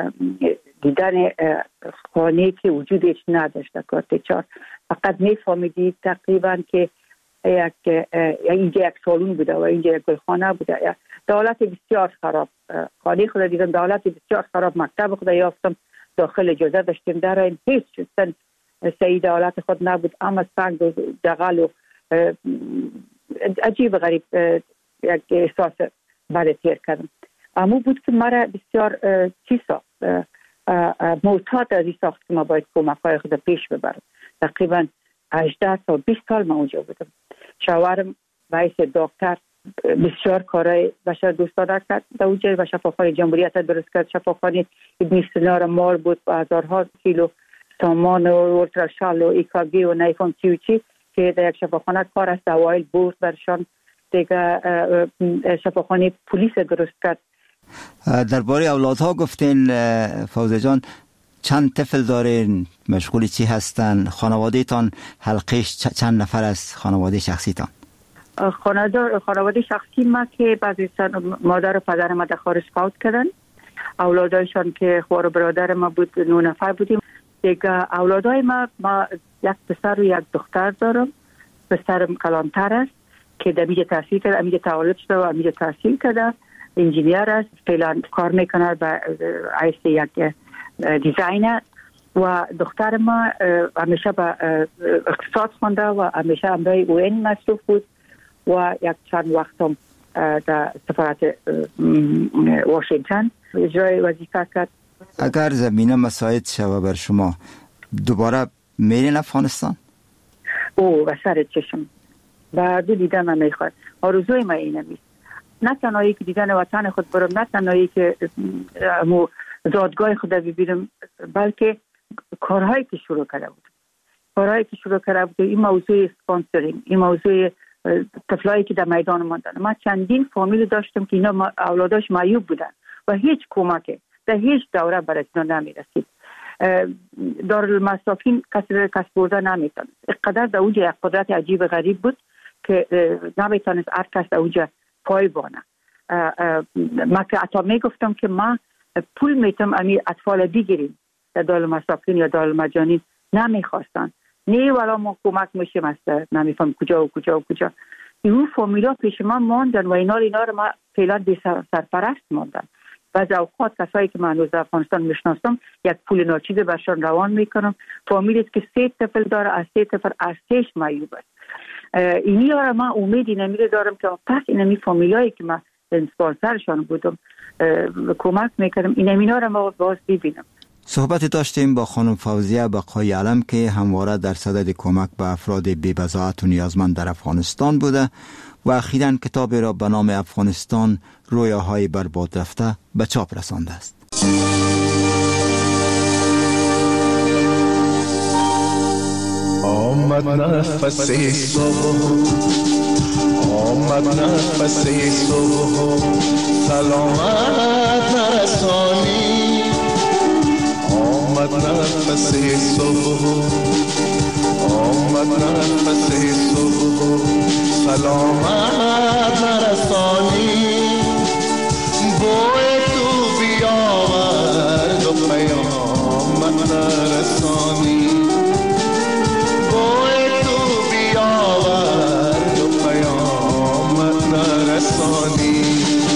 دیدن خانه که وجودش نداشت کارت چار، فقط میفهمیدی تقریبا که اینجا یک سالون بوده و اینجا یک گلخانه بوده. دولت بسیار خراب، خانه خود دیدم دولت بسیار خراب. مکتب خود یافتم داخل اجازه داشتیم در این هیچ چیز سعی دولت خود نبود، اما سنگ و دغل و عجیب غریب یک احساس بد تیر کردم. اما بود که مرا بسیار معتاد از این ساخت که ما باید کمک‌های خود پیش ببرم. تقریبا 18 تا 20 سال ما اونجا بودم. شوهرم رئیس دکتر بسیار کارهای بشر دوستانه کرد در اونجا و شفاخانه جمهوریت درست کرد. شفاخانه ابن سینا را مال بود و هزارها کیلو سامان و اولتراشال و ایکاگی و نیفون چی که در یک شفاخانه کار است. اوایل برد برشان دیگه شفاخانه پلیس درست کرد. درباره اولادها گفتین فوزه جان، چند طفل دارین؟ مشغول چی هستن؟ خانواده تان حلقش چند نفر از خانواده شخصی تان؟ خانواده شخصی ما که بعضی مادر و پدر ما در خارج فوت کردن. اولادایشان که خوار برادر ما بود 9 نفر بودیم. دیگه اولادای ما یک پسر و یک دختر دارم. پسرم کلانتر است که در میجه تحصیل کرده، میجه تولد شده و میجه تحصیل کرده، انجینیر است، فعلا کار میکنه به حیث یک دیزاینر. و دختر ما همیشه به اقتصاد خونده و همیشه امرای اوین مصروف بود و یک چند وقت هم در سفارت واشنگتن اجرای وظیفه کرد. اگر زمینه مساعد شود بر شما دوباره میرین افغانستان؟ او و سر چشم و دو دیدن من میخواد. آرزوی من اینه میست، نه تنهایی که دیدن وطن خود برم، نه تنهایی که زادگاه خود ببینم، بلکه کارهایی که شروع کرده بود. این موضوع اسپانسرینگ، این موضوع طفلایی که در میدان ماندن. ما چندین فامیل داشتم که اینا اولاداش معیوب بودن و هیچ کمکی در هیچ دوره برای اینا نمیرسید. دارالمساکین کس برده نمیتونست. اقدر در اونجا یک قدرت عجیب غریب بود که نمیتونست هر کس در اونجا پای بانه. ما که حتی میگفتم که ما پول میتونم امی اطفال بگیریم در دارالمساکین یا دارالمجانین، نمیخواستن. نه ولی ما کمک میشیم است، نمیفهم کجا. این فامیلا پیش ما ماندن و اینا رو ما فعلا بی سرپرست ماندن. بعض اوقات کسایی که من در افغانستان میشناسم یک پول ناچیده برشان روان میکنم. فامیلی که 3 طفل داره، از 3 طفل از 6 معیوب است. اینی را من امید اینمی رو دارم که پس اینمی فامیلایی که من اسپانسرشان بودم کمک میکردم اینمی را ما باز ببینم. صحبت داشتیم با خانم فوزیه بقای علم که همواره در صدد کمک به افراد بی‌بضاعت و نیازمند در افغانستان بوده و اخیراً کتابی را به نام افغانستان رویاهای برباد رفته به چاپ رسانده است. آمد نفس صبح، آمد نفس صبح، سلامت نرسانی. آمد نفس صبح، آمد نفس صبح، سلامت نرسانی. بوی تو بیاورد و پیامت نرسانی. بوی تو بیاورد و پیامت نرسانی.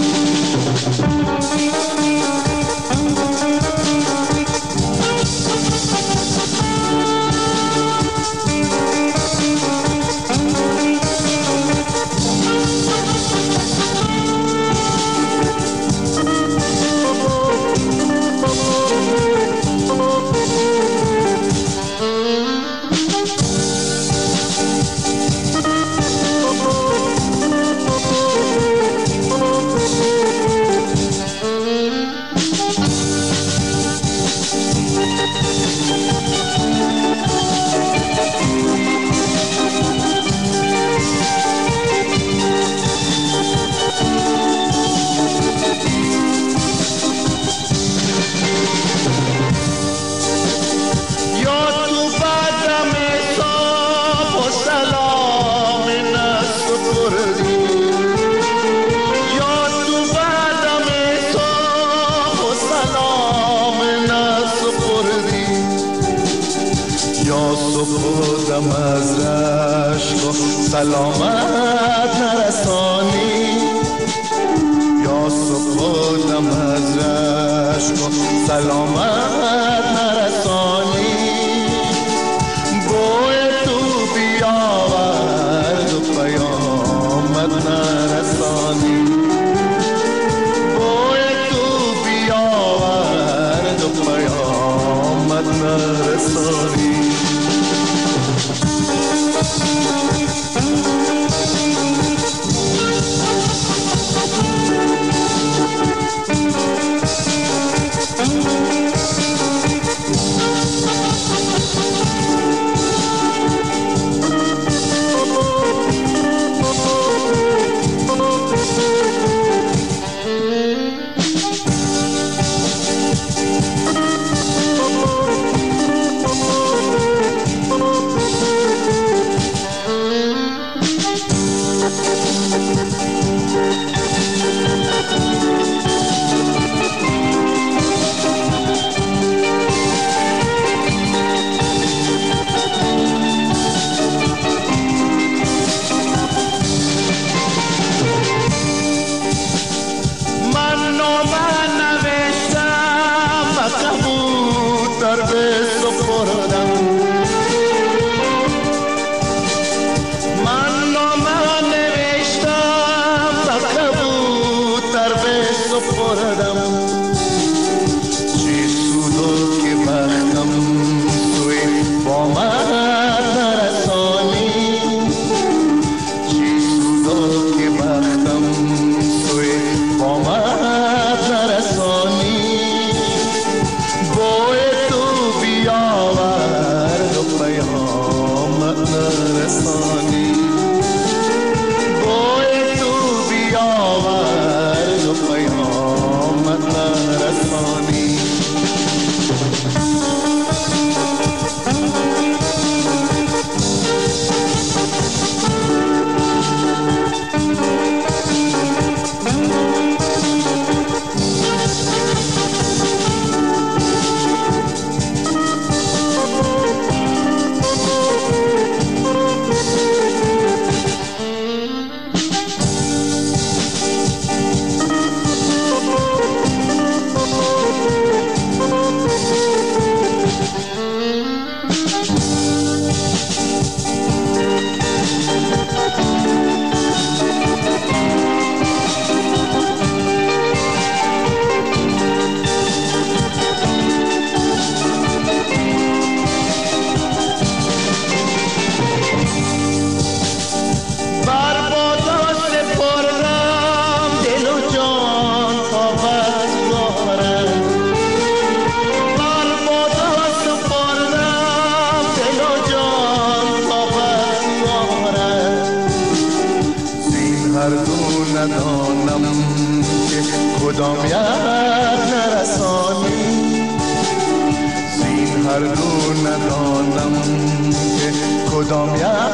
سلامت نرسانی. یا سپردم از رشک و سلامت نرسانی. بوی تو بیاورد و پیامت نرسانی. بوی تو بیاورد و پیامت نرسانی. روزام